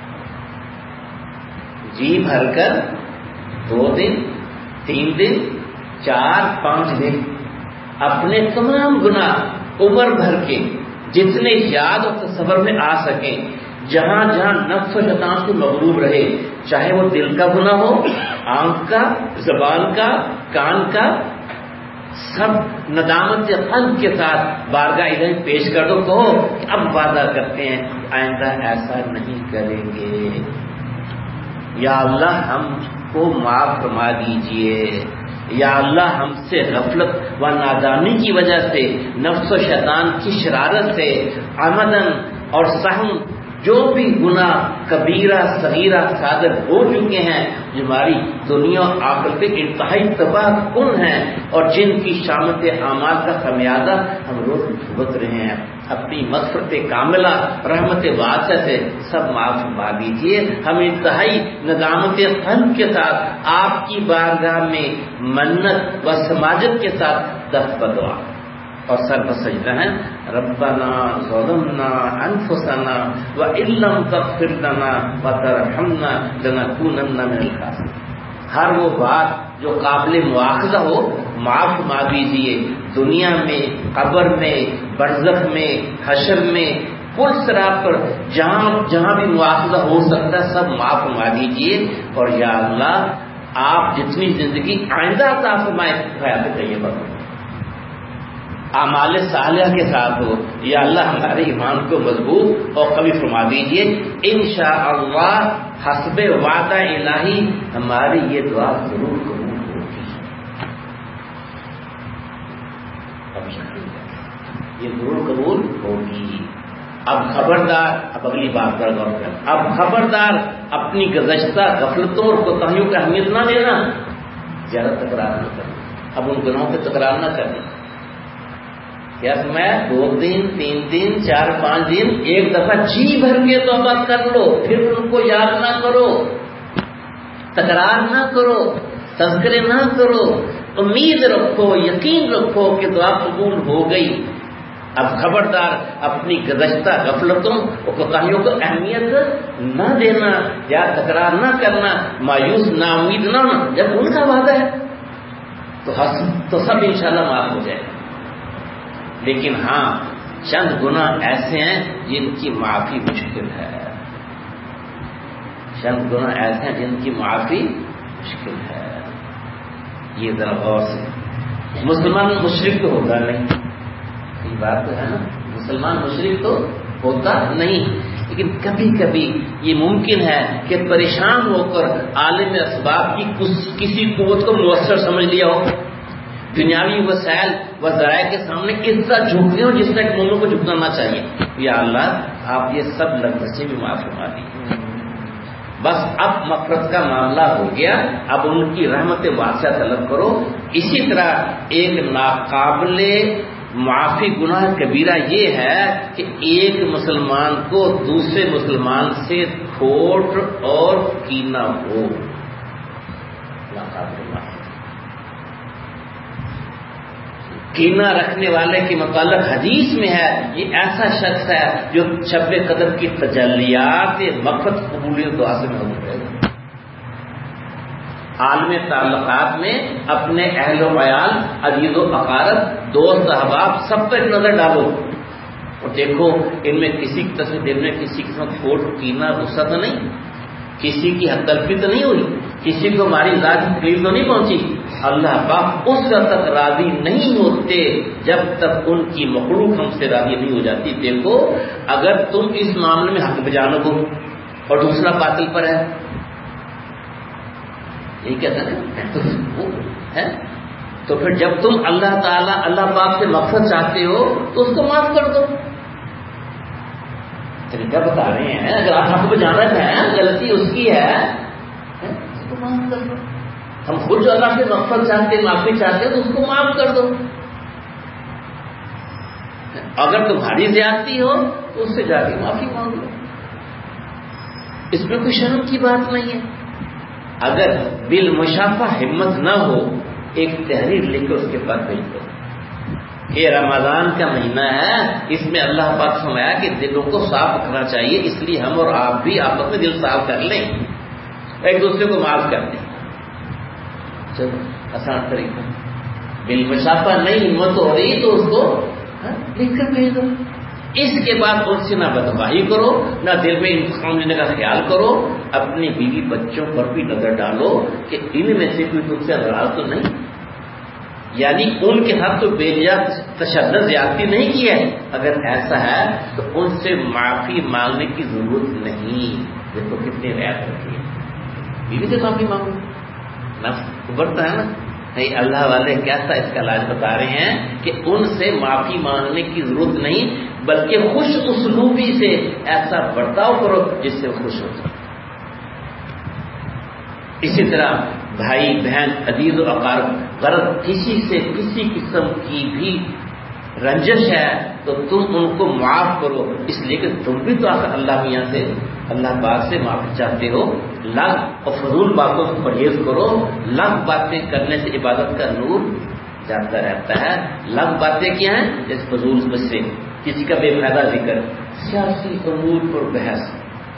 جی بھر کر دو دن، تین دن، چار پانچ دن اپنے تمام گناہ عمر بھر کے جتنے یاد اور تصور میں آ سکیں، جہاں جہاں نفس و شیطان سے مغلوب رہے، چاہے وہ دل کا گناہ ہو، آنکھ کا، زبان کا، کان کا، سب ندامت قلب کے ساتھ بارگاہ الہی پیش کر دو. کہو کہ اب وعدہ کرتے ہیں آئندہ ایسا نہیں کریں گے. یا اللہ ہم کو معاف فرما دیجئے. یا اللہ ہم سے غفلت و نادانی کی وجہ سے، نفس و شیطان کی شرارت سے عمدن اور سہم جو بھی گناہ کبیرہ صغیرہ صادر ہو چکے ہیں، جو ہماری دنیا آخرت پہ انتہائی تباہ کن ہیں اور جن کی شامت اعمال کا خمیازہ ہم روز بھگت رہے ہیں، اپنی مغفرت کاملہ رحمت واسعہ سے سب معاف فرما دیجیے. ہم انتہائی ندامت قلب کے ساتھ آپ کی بارگاہ میں منت و سماجت کے ساتھ دست بدعا اور سر بسجدہ ہیں. ربنا ظلمنا انفسنا وان لم تغفر لنا وترحمنا لنكونن من الخاسرین. ہر وہ بات جو قابل مواخذہ ہو معاف فرما دیجیے. دنیا میں، قبر میں، برزخ میں، حشر میں، پل صراط پر جہاں جہاں بھی مواخذہ ہو سکتا ہے سب معاف فرما دیجیے. اور یا اللہ آپ جتنی زندگی آئندہ عطا فرمائے حیات طیبہ ہو، اعمال صالحہ کے ساتھ ہو. یا اللہ ہمارے ایمان کو مضبوط اور قوی فرما دیجیے. انشاءاللہ حسب وعدہ الہی ہماری یہ دعا ضرور قبول ہوگی. یہ ضرور قبول ہوگی. اب خبردار، اب اگلی بات پر غور کریں. اب خبردار اپنی گزشتہ غفلتوں اور کوتاہیوں کی اہمیت نہ لینا، زیادہ تکرار نہ کرنا. اب ان گناہوں پہ تکرار نہ کرنا. کیا میں دو دن، تین دن، چار پانچ دن ایک دفعہ جی بھر کے توبہ کر لو، پھر ان کو یاد نہ کرو، تکرار نہ کرو، تذکرے نہ کرو. امید رکھو، یقین رکھو کہ دعا قبول ہو گئی. اب خبردار اپنی گزشتہ غفلتوں اور کوتاہیوں کو اہمیت نہ دینا یا تکرار نہ کرنا، مایوس نا امید نہ ہونا. جب ان کا وعدہ ہے تو تو سب انشاءاللہ معاف ہو جائے. لیکن ہاں چند گناہ ایسے ہیں جن کی معافی مشکل ہے. چند گناہ ایسے ہیں جن کی معافی مشکل ہے. یہ ذرا غور سے. مسلمان مشرک تو ہوتا نہیں، یہ بات تو ہے نا، مسلمان مشرک تو ہوتا نہیں، لیکن کبھی کبھی یہ ممکن ہے کہ پریشان ہو کر عالم اسباب کی کسی قوت کو مؤثر سمجھ لیا ہو، دنیاوی وسائل و ذرائع کے سامنے اس طرح جھکتے ہوں جس طرح مومنوں کو جھکنا نہ چاہیے. یا اللہ آپ یہ سب لفظیں بھی معاف فرما دیجیے. بس اب مغفرت کا معاملہ ہو گیا، اب ان کی رحمت واسعہ طلب کرو. اسی طرح ایک ناقابل معافی گناہ کبیرہ یہ ہے کہ ایک مسلمان کو دوسرے مسلمان سے کھوٹ اور کینہ ہو. ناقابل معافی. کینہ رکھنے والے کے متعلق حدیث میں ہے یہ ایسا شخص ہے جو شب قدر کی تجلیات مغفرت قبولیت دعا سے محروم رہے گا. عالم تعلقات میں اپنے اہل و عیال، عزیز و اقارب، دوست احباب سب پر نظر ڈالو اور دیکھو ان میں کسی کی تصویر دل میں کسی قسم کھوٹ، کینہ، غصہ تو نہیں، کسی کی حد تلفی تو نہیں ہوئی، کسی کو ہماری ذات کی تکلیف تو نہیں پہنچی. اللہ پاک اس وقت تک راضی نہیں ہوتے جب تک ان کی مخلوق ہم سے راضی نہیں ہو جاتی. دیکھو اگر تم اس معاملے میں حق بجانب ہو اور دوسرا باطل پر ہے، یہی کہتا ہے، تو پھر جب تم اللہ تعالیٰ اللہ پاک سے مغفرت چاہتے ہو تو اس کو معاف کر دو. طریقہ بتا رہے ہیں، اگر آپ حق بجانب ہیں، غلطی اس کی ہے، اس کو معاف کر دو. ہم خود جو اللہ سے مغفرت چاہتے ہیں، معافی چاہتے ہیں تو اس کو معاف کر دو. اگر تمہاری زیادتی ہو تو اس سے جا کے معافی مانگ لو. اس میں کوئی شرم کی بات نہیں ہے. اگر بالمشافہ ہمت نہ ہو ایک تحریر لکھ کر اس کے پاس بھیج دو کہ رمضان کا مہینہ ہے, اس میں اللہ پاک فرمایا کہ دلوں کو صاف رکھنا چاہیے, اس لیے ہم اور آپ بھی آپس میں دل صاف کر لیں, ایک دوسرے کو معاف کر دیں. چلو آسان طریقہ. بالمشافہ نہیں ہمت ہو رہی تو اس کو لکھ کر بھیج دو. اس کے بعد ان سے نہ بدگاہی کرو, نہ دل میں انتقام لینے کا خیال کرو. اپنی بیوی بچوں پر بھی نظر ڈالو کہ ان میں سے کوئی تم سے ناراض تو نہیں, یعنی ان کے ساتھ تو بے جا تشدد زیادتی نہیں کی ہے. اگر ایسا ہے تو ان سے معافی مانگنے کی ضرورت نہیں. دیکھو کتنی رعایت رکھی ہے, بیوی سے معافی مانگو, نفس ابھرتا ہے نا. نہیں, اللہ والے کیسا اس کا علاج بتا رہے ہیں کہ ان سے معافی مانگنے کی ضرورت نہیں, بلکہ خوش اسلوبی سے ایسا برتاؤ کرو جس سے خوش ہو جائے. اسی طرح بھائی بہن عزیز و اقارب, غرض کسی سے کسی قسم کی بھی رنجش ہے تو تم ان کو معاف کرو, اس لیے کہ تم بھی تو آخر اللہ میاں سے اللہ پاک سے معافی چاہتے ہو. لاکھ اور فضول باتوں سے پرہیز کرو. لاکھ باتیں کرنے سے عبادت کا نور جاتا رہتا ہے. لاکھ باتیں کیا ہیں, جیسے فضول سے کسی کا بے فائدہ ذکر, سیاسی امور پر بحث,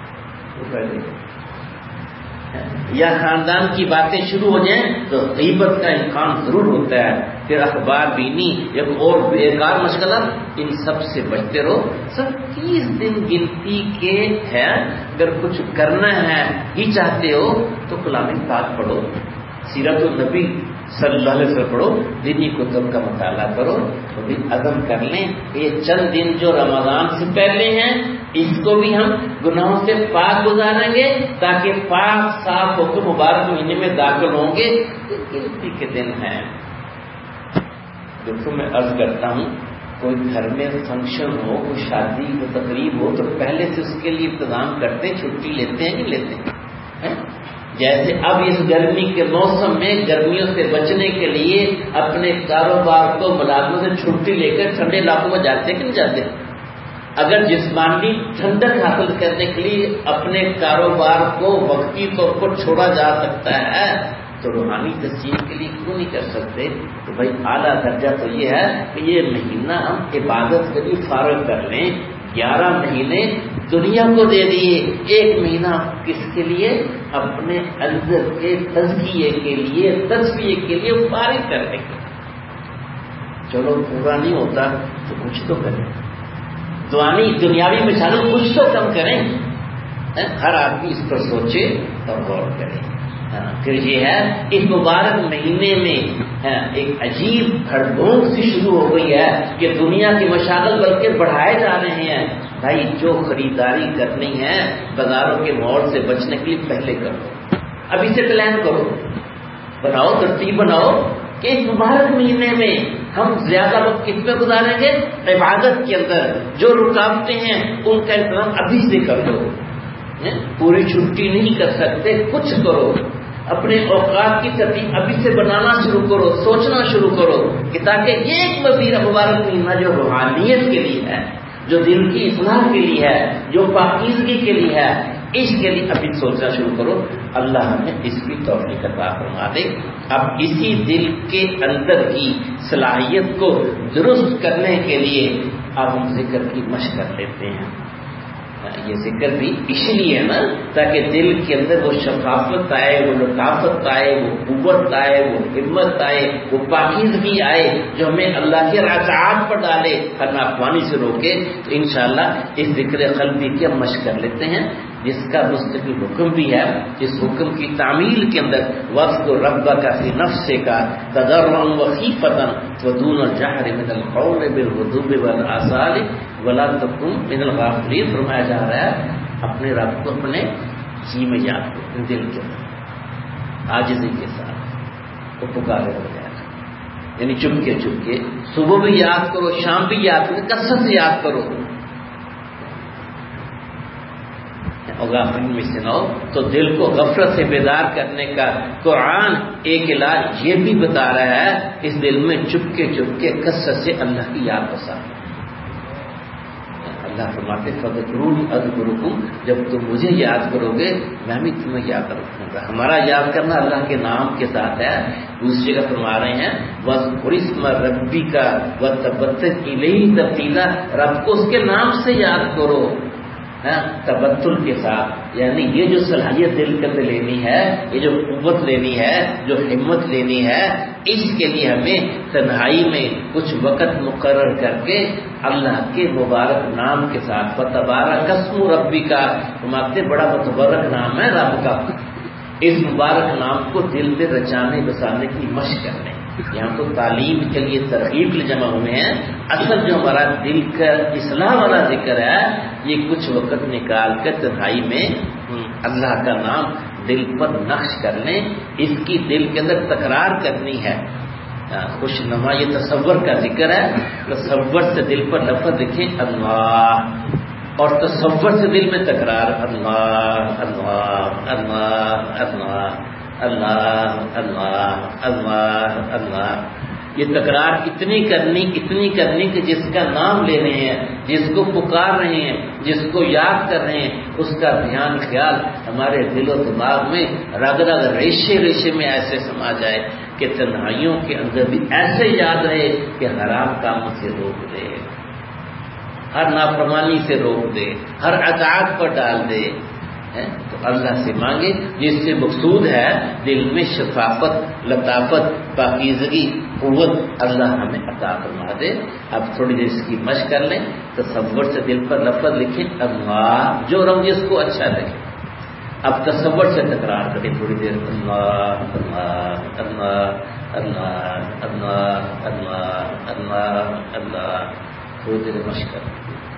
یا خاندان کی باتیں شروع ہو جائیں تو غیبت کا امکان ضرور ہوتا ہے. پھر اخبار بینی یا اور بیکار مشغلہ, ان سب سے بچتے رہو. سب تیس دن گنتی کے ہیں. اگر کچھ کرنا ہے ہی چاہتے ہو تو کلام پاک پڑھو, سیرت النبی صلی اللہ علیہ وسلم پڑھو, دینی کتب کا مطالعہ کرو. تو بھی عزم کر لیں یہ چند دن جو رمضان سے پہلے ہیں اس کو بھی ہم گناہوں سے پاک گزاریں گے, تاکہ پاک صاف ہو کے مبارک مہینے میں داخل ہوں گے. گنتی کے دن ہیں. دیکھو میں عرض کرتا ہوں, کوئی گھر میں فنکشن ہو, کوئی شادی کو تقریب ہو تو پہلے سے اس کے لیے انتظام کرتے ہیں, چھٹی لیتے ہیں نہیں لیتے ہیں. جیسے اب اس گرمی کے موسم میں گرمیوں سے بچنے کے لیے اپنے کاروبار کو ملازموں سے چھٹی لے کر ٹھنڈے علاقوں میں جاتے کہ نہیں جاتے. اگر جسمانی ٹھنڈک حاصل کرنے کے لیے اپنے کاروبار کو وقتی طور پر چھوڑا جا سکتا ہے تو روحانی تسکین کے لیے کیوں نہیں کر سکتے. تو بھائی اعلیٰ درجہ تو یہ ہے کہ یہ مہینہ ہم عبادت کے لیے فارغ کر لیں. گیارہ مہینے دنیا کو دے دیے, ایک مہینہ کس کے لیے, اپنے اندر کے تزکیے کے لیے, تصفیے کے لیے فارغ کرنے کے. چلو پورا نہیں ہوتا تو کچھ تو کریں, دعانی دنیاوی مثالوں کچھ تو کم کریں. ہر آدمی اس پر سوچے اور غور کرے. پھر یہ ہے اس مبارک مہینے میں ایک عجیب ہڑبونک سی شروع ہو گئی ہے کہ دنیا کی مشاغل بلکہ بڑھائے جا رہے ہیں. بھائی جو خریداری کرنی ہے بازاروں کے موڑ سے بچنے کے لیے پہلے کرو, ابھی سے پلان کرو, بناؤ ترتیب بناؤ کہ اس مبارک مہینے میں ہم زیادہ وقت کس میں گزاریں گے, عبادت کے اندر. جو رکاوٹیں ہیں ان کا انتظام ابھی سے کر دو. پوری چھٹی نہیں کر سکتے, کچھ کرو. اپنے اوقات کی ترتیب ابھی سے بنانا شروع کرو, سوچنا شروع کرو کہ تاکہ یہ ایک مزید مبارک مہینہ جو روحانیت کے لیے ہے, جو دل کی اصلاح کے لیے ہے, جو پاکیزگی کے لیے ہے, اس کے لیے ابھی سوچنا شروع کرو. اللہ ہمیں اس کی توفیق عطا فرما دے. اب اسی دل کے اندر کی صلاحیت کو درست کرنے کے لیے اب ہم ذکر کی مشق کر لیتے ہیں. یہ ذکر بھی اس لیے ہے نا تاکہ دل کے اندر وہ شفافت آئے, وہ لطافت آئے, وہ قوت آئے, وہ ہمت آئے, وہ پاکیزگی آئے جو ہمیں اللہ کے اطاعت پر ڈالے, ہر نافرمانی سے روکے. تو انشاءاللہ اس ذکر قلبی کی ہم مشق کر لیتے ہیں جس کا مستقل حکم بھی ہے. اس حکم کی تعمیل کے اندر وَاذْكُرْ رَبَّكَ فِي نَفْسِكَ تَضَرُّعًا وَخِيفَةً وَدُونَ الْجَهْرِ مِنَ الْقَوْلِ بِالْغُدُوِّ وَالْآصَالِ وَلَا تَكُن مِنَ الْغَافِلِينَ. فرمایا جا رہا ہے اپنے رب کو اپنے جی میں یاد کرو, دل کے اندر عاجزی کے ساتھ وہ پکارے بغیر, یعنی چپ کے چپ کے صبح بھی یاد کرو, شام بھی یاد کرو, کثرت سے یاد کرو. غافل میں سے نہ ہو. تو دل کو غفلت سے بیدار کرنے کا قرآن ایک علاج یہ بھی بتا رہا ہے, اس دل میں چپ کے چپ کے کثرت سے اللہ کی یاد بسا. اللہ فرماتے فذکرونی اذکرکم، جب تم مجھے یاد کرو گے میں بھی تمہیں یاد رکھوں گا۔ ہمارا یاد کرنا اللہ کے نام کے ساتھ ہے۔ دوسری جگہ فرما رہے ہیں وَاذْكُرِ اسْمَ رَبِّكَ وَتَبَتَّلْ إِلَيْهِ تَبْتِيلًا، رب کو اس کے نام سے یاد کرو، تبتل کے ساتھ، یعنی یہ جو صلاحیت دل کے اندر لینی ہے، یہ جو قوت لینی ہے، جو ہمت لینی ہے، اس کے لیے ہمیں تنہائی میں کچھ وقت مقرر کر کے اللہ کے مبارک نام کے ساتھ فتبارک اسم ربک، ہمارے بڑا متبرک نام ہے رب کا، اس مبارک نام کو دل میں رچانے بسانے کی مشق کرنے۔ یہاں تو تعلیم کے لیے ترغیب کے جمع ہوئے ہیں، اصل جو ہمارا دل کا اصلاح والا ذکر ہے یہ کچھ وقت نکال کر تنہائی میں اللہ کا نام دل پر نقش کر لیں، اس کی دل کے اندر تکرار کرنی ہے۔ خوش نما یہ تصور کا ذکر ہے، تصور سے دل پر لفظ لکھیں اللہ، اور تصور سے دل میں تکرار اللہ اللہ اللہ اللہ اللہ اللہ اللہ اللہ، یہ تکرار اتنی کرنی اتنی کرنی کہ جس کا نام لے رہے ہیں، جس کو پکار رہے ہیں، جس کو یاد کر رہے ہیں، اس کا دھیان خیال ہمارے دل و دماغ میں رگ رگ ریشے ریشے میں ایسے سما جائے کہ تنہائیوں کے اندر بھی ایسے یاد رہے کہ حرام کاموں سے روک دے، ہر نافرمانی سے روک دے، ہر اطاعت پر ڈال دے۔ تو اللہ سے مانگے، جس سے مقصود ہے دل میں شفافت، لطافت، پاکیزگی، قوت اللہ ہمیں عطا فرما دے۔ اب تھوڑی دیر اس کی مشق کر لیں، تصور سے دل پر لفظ لکھیں اللہ، جو رنگ جس کو اچھا لگے۔ اب تصور سے تکرار کریں تھوڑی دیر اللہ اللہ اللہ اللہ اللہ اللہ اللہ اللہ، تھوڑی دیر مشق کریں۔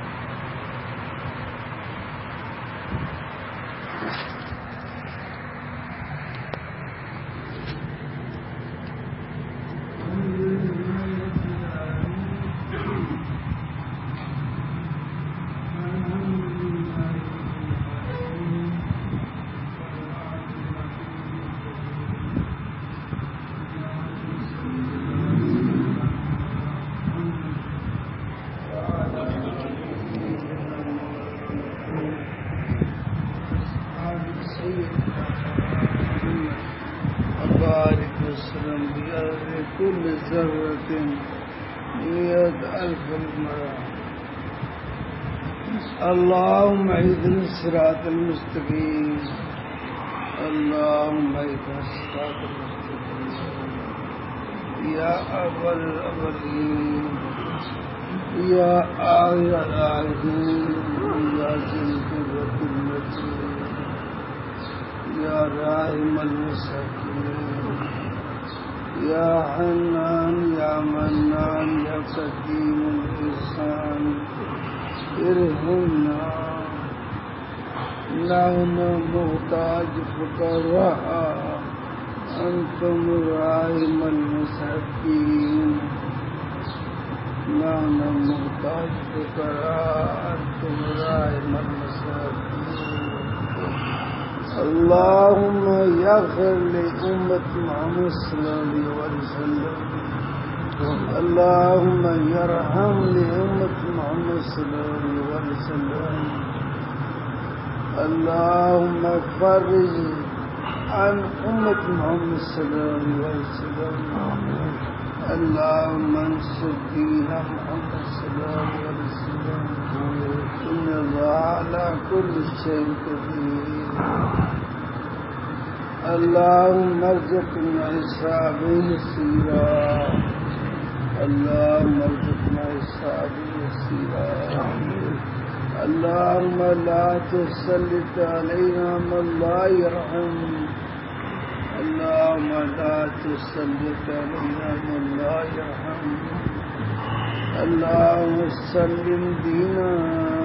اللهم اهدنا الصراط المستقيم، اللهم اهدنا الصراط المستقيم، يا أول الأولين، يا آخر الآخرين، يا ذي القوة المتين، يا راحم المساكين، يا حنان يا منان يا قديم الإحسان، ارحمنا، نحن محتاج فقراء، أنتم راحم المساكين، نحن محتاج فقراء، أنتم راحم المساكين۔ اللهم يغفر لأمة محمد صلى الله عليه وسلم، اللهم يرحم لأمة محمد صلى الله عليه وسلم، اللهم فرج عن أمة محمد صلى الله عليه وسلم، اللهم انصر دين محمد صلى الله عليه وسلم، إن الله على كل شيء قدير، اللهم ارزقنا حسابا يسيرا، اللهم ارزقنا حسابا يسيرا، اللهم لا تسلط علينا من لا يرحم، اللهم لا تسلط علينا من لا يرحم، اللهم سلم دينا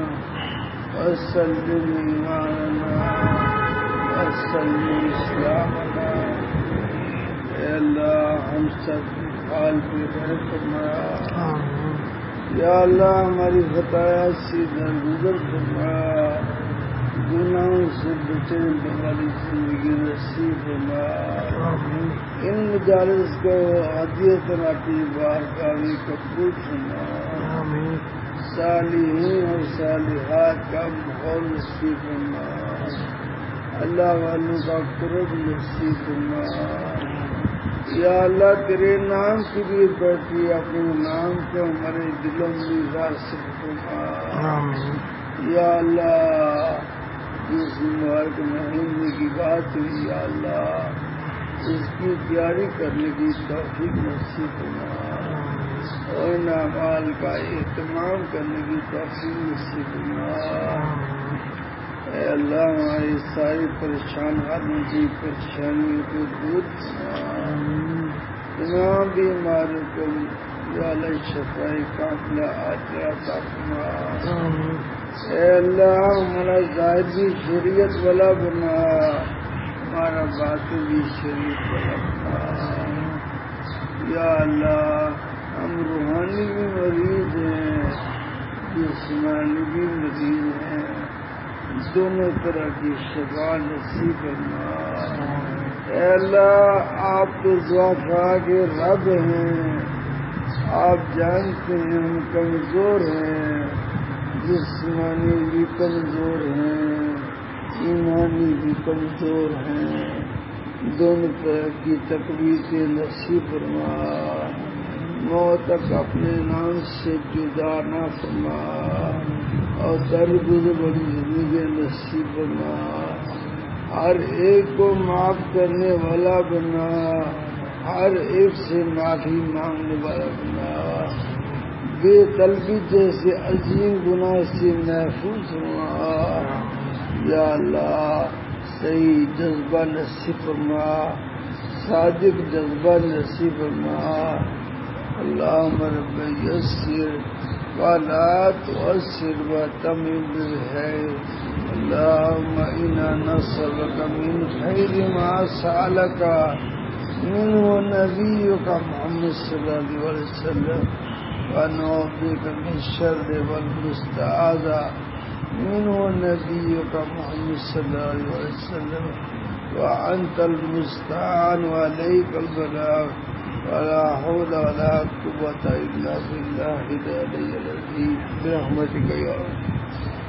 وسلم إيماننا وسلم إسلامنا، اے اللہ ہم سب حال پہ رحم فرما، یا اللہ ہماری خطایا سے درگزر فرما، گناہوں سے بچنے والی زندگی نصیب فرما، ان مجالس کو ہدیت اپنی بارگاہ میں قبول فرما، صالحین اور صالحات کا ماحول نصیب فرما، اللہ والوں کا قرب نصیب فرما۔ یا اللہ تیرے نام کے لیے بیٹھی اپنے نام کو ہمارے دلوں میں راسخ فرما۔ یا اللہ جس مبارک مہینے کی بات ہوئی یا اللہ اس کی تیاری کرنے کی توفیق نصیب فرما اور ان اعمال کا اہتمام کرنے کی توفیق نصیب فرما۔ اے اللہ ہماری ساری پریشان حالوں کی پریشانیوں کو دور فرما، تمام بیماروں کو یا اللہ شفاء کاملہ عاجلہ عطا فرما۔ اے اللہ ہمارا ظاہر بھی شریعت والا بنا، ہمارا باطن بھی شریعت والا بنا۔ یا اللہ ہم روحانی بھی مریض ہیں، جسمانی بھی مریض ہیں، دونوں طرح کی شفا نصیب فرما۔ اے اللہ آپ تو ضعفاء کے رب ہیں، آپ جانتے ہیں ہم کمزور ہیں، جسمانی بھی کمزور ہیں، ایمانی بھی کمزور ہیں، دونوں طرح کی تکلیفیں نصیب فرما۔ موت تک اپنے نام سے جدا نہ فرما اور درد بڑی زندگی نصیب فرما، ہر ایک کو معاف کرنے والا بنا، ہر ایک سے معافی مانگنے والا بنا، بے طلبی جیسے عظیم گناہ سے محفوظ فرما۔ یا اللہ صحیح جذبہ نصیب فرما، صادق جذبہ نصیب فرما۔ اللہم رب یسر ولا تعسر وتمم بالخیر، اللہم انا نسألک من خیر ما سألک منہ نبیک محمد صلی اللہ علیہ وسلم ونعوذ بک من شر والمستعاذ منہ نبیک محمد صلی اللہ علیہ وسلم وانت المستعان وعلیک البلاغ ولا حول ولا قوة الا باللہ العلی العظیم برحمتک یا رب۔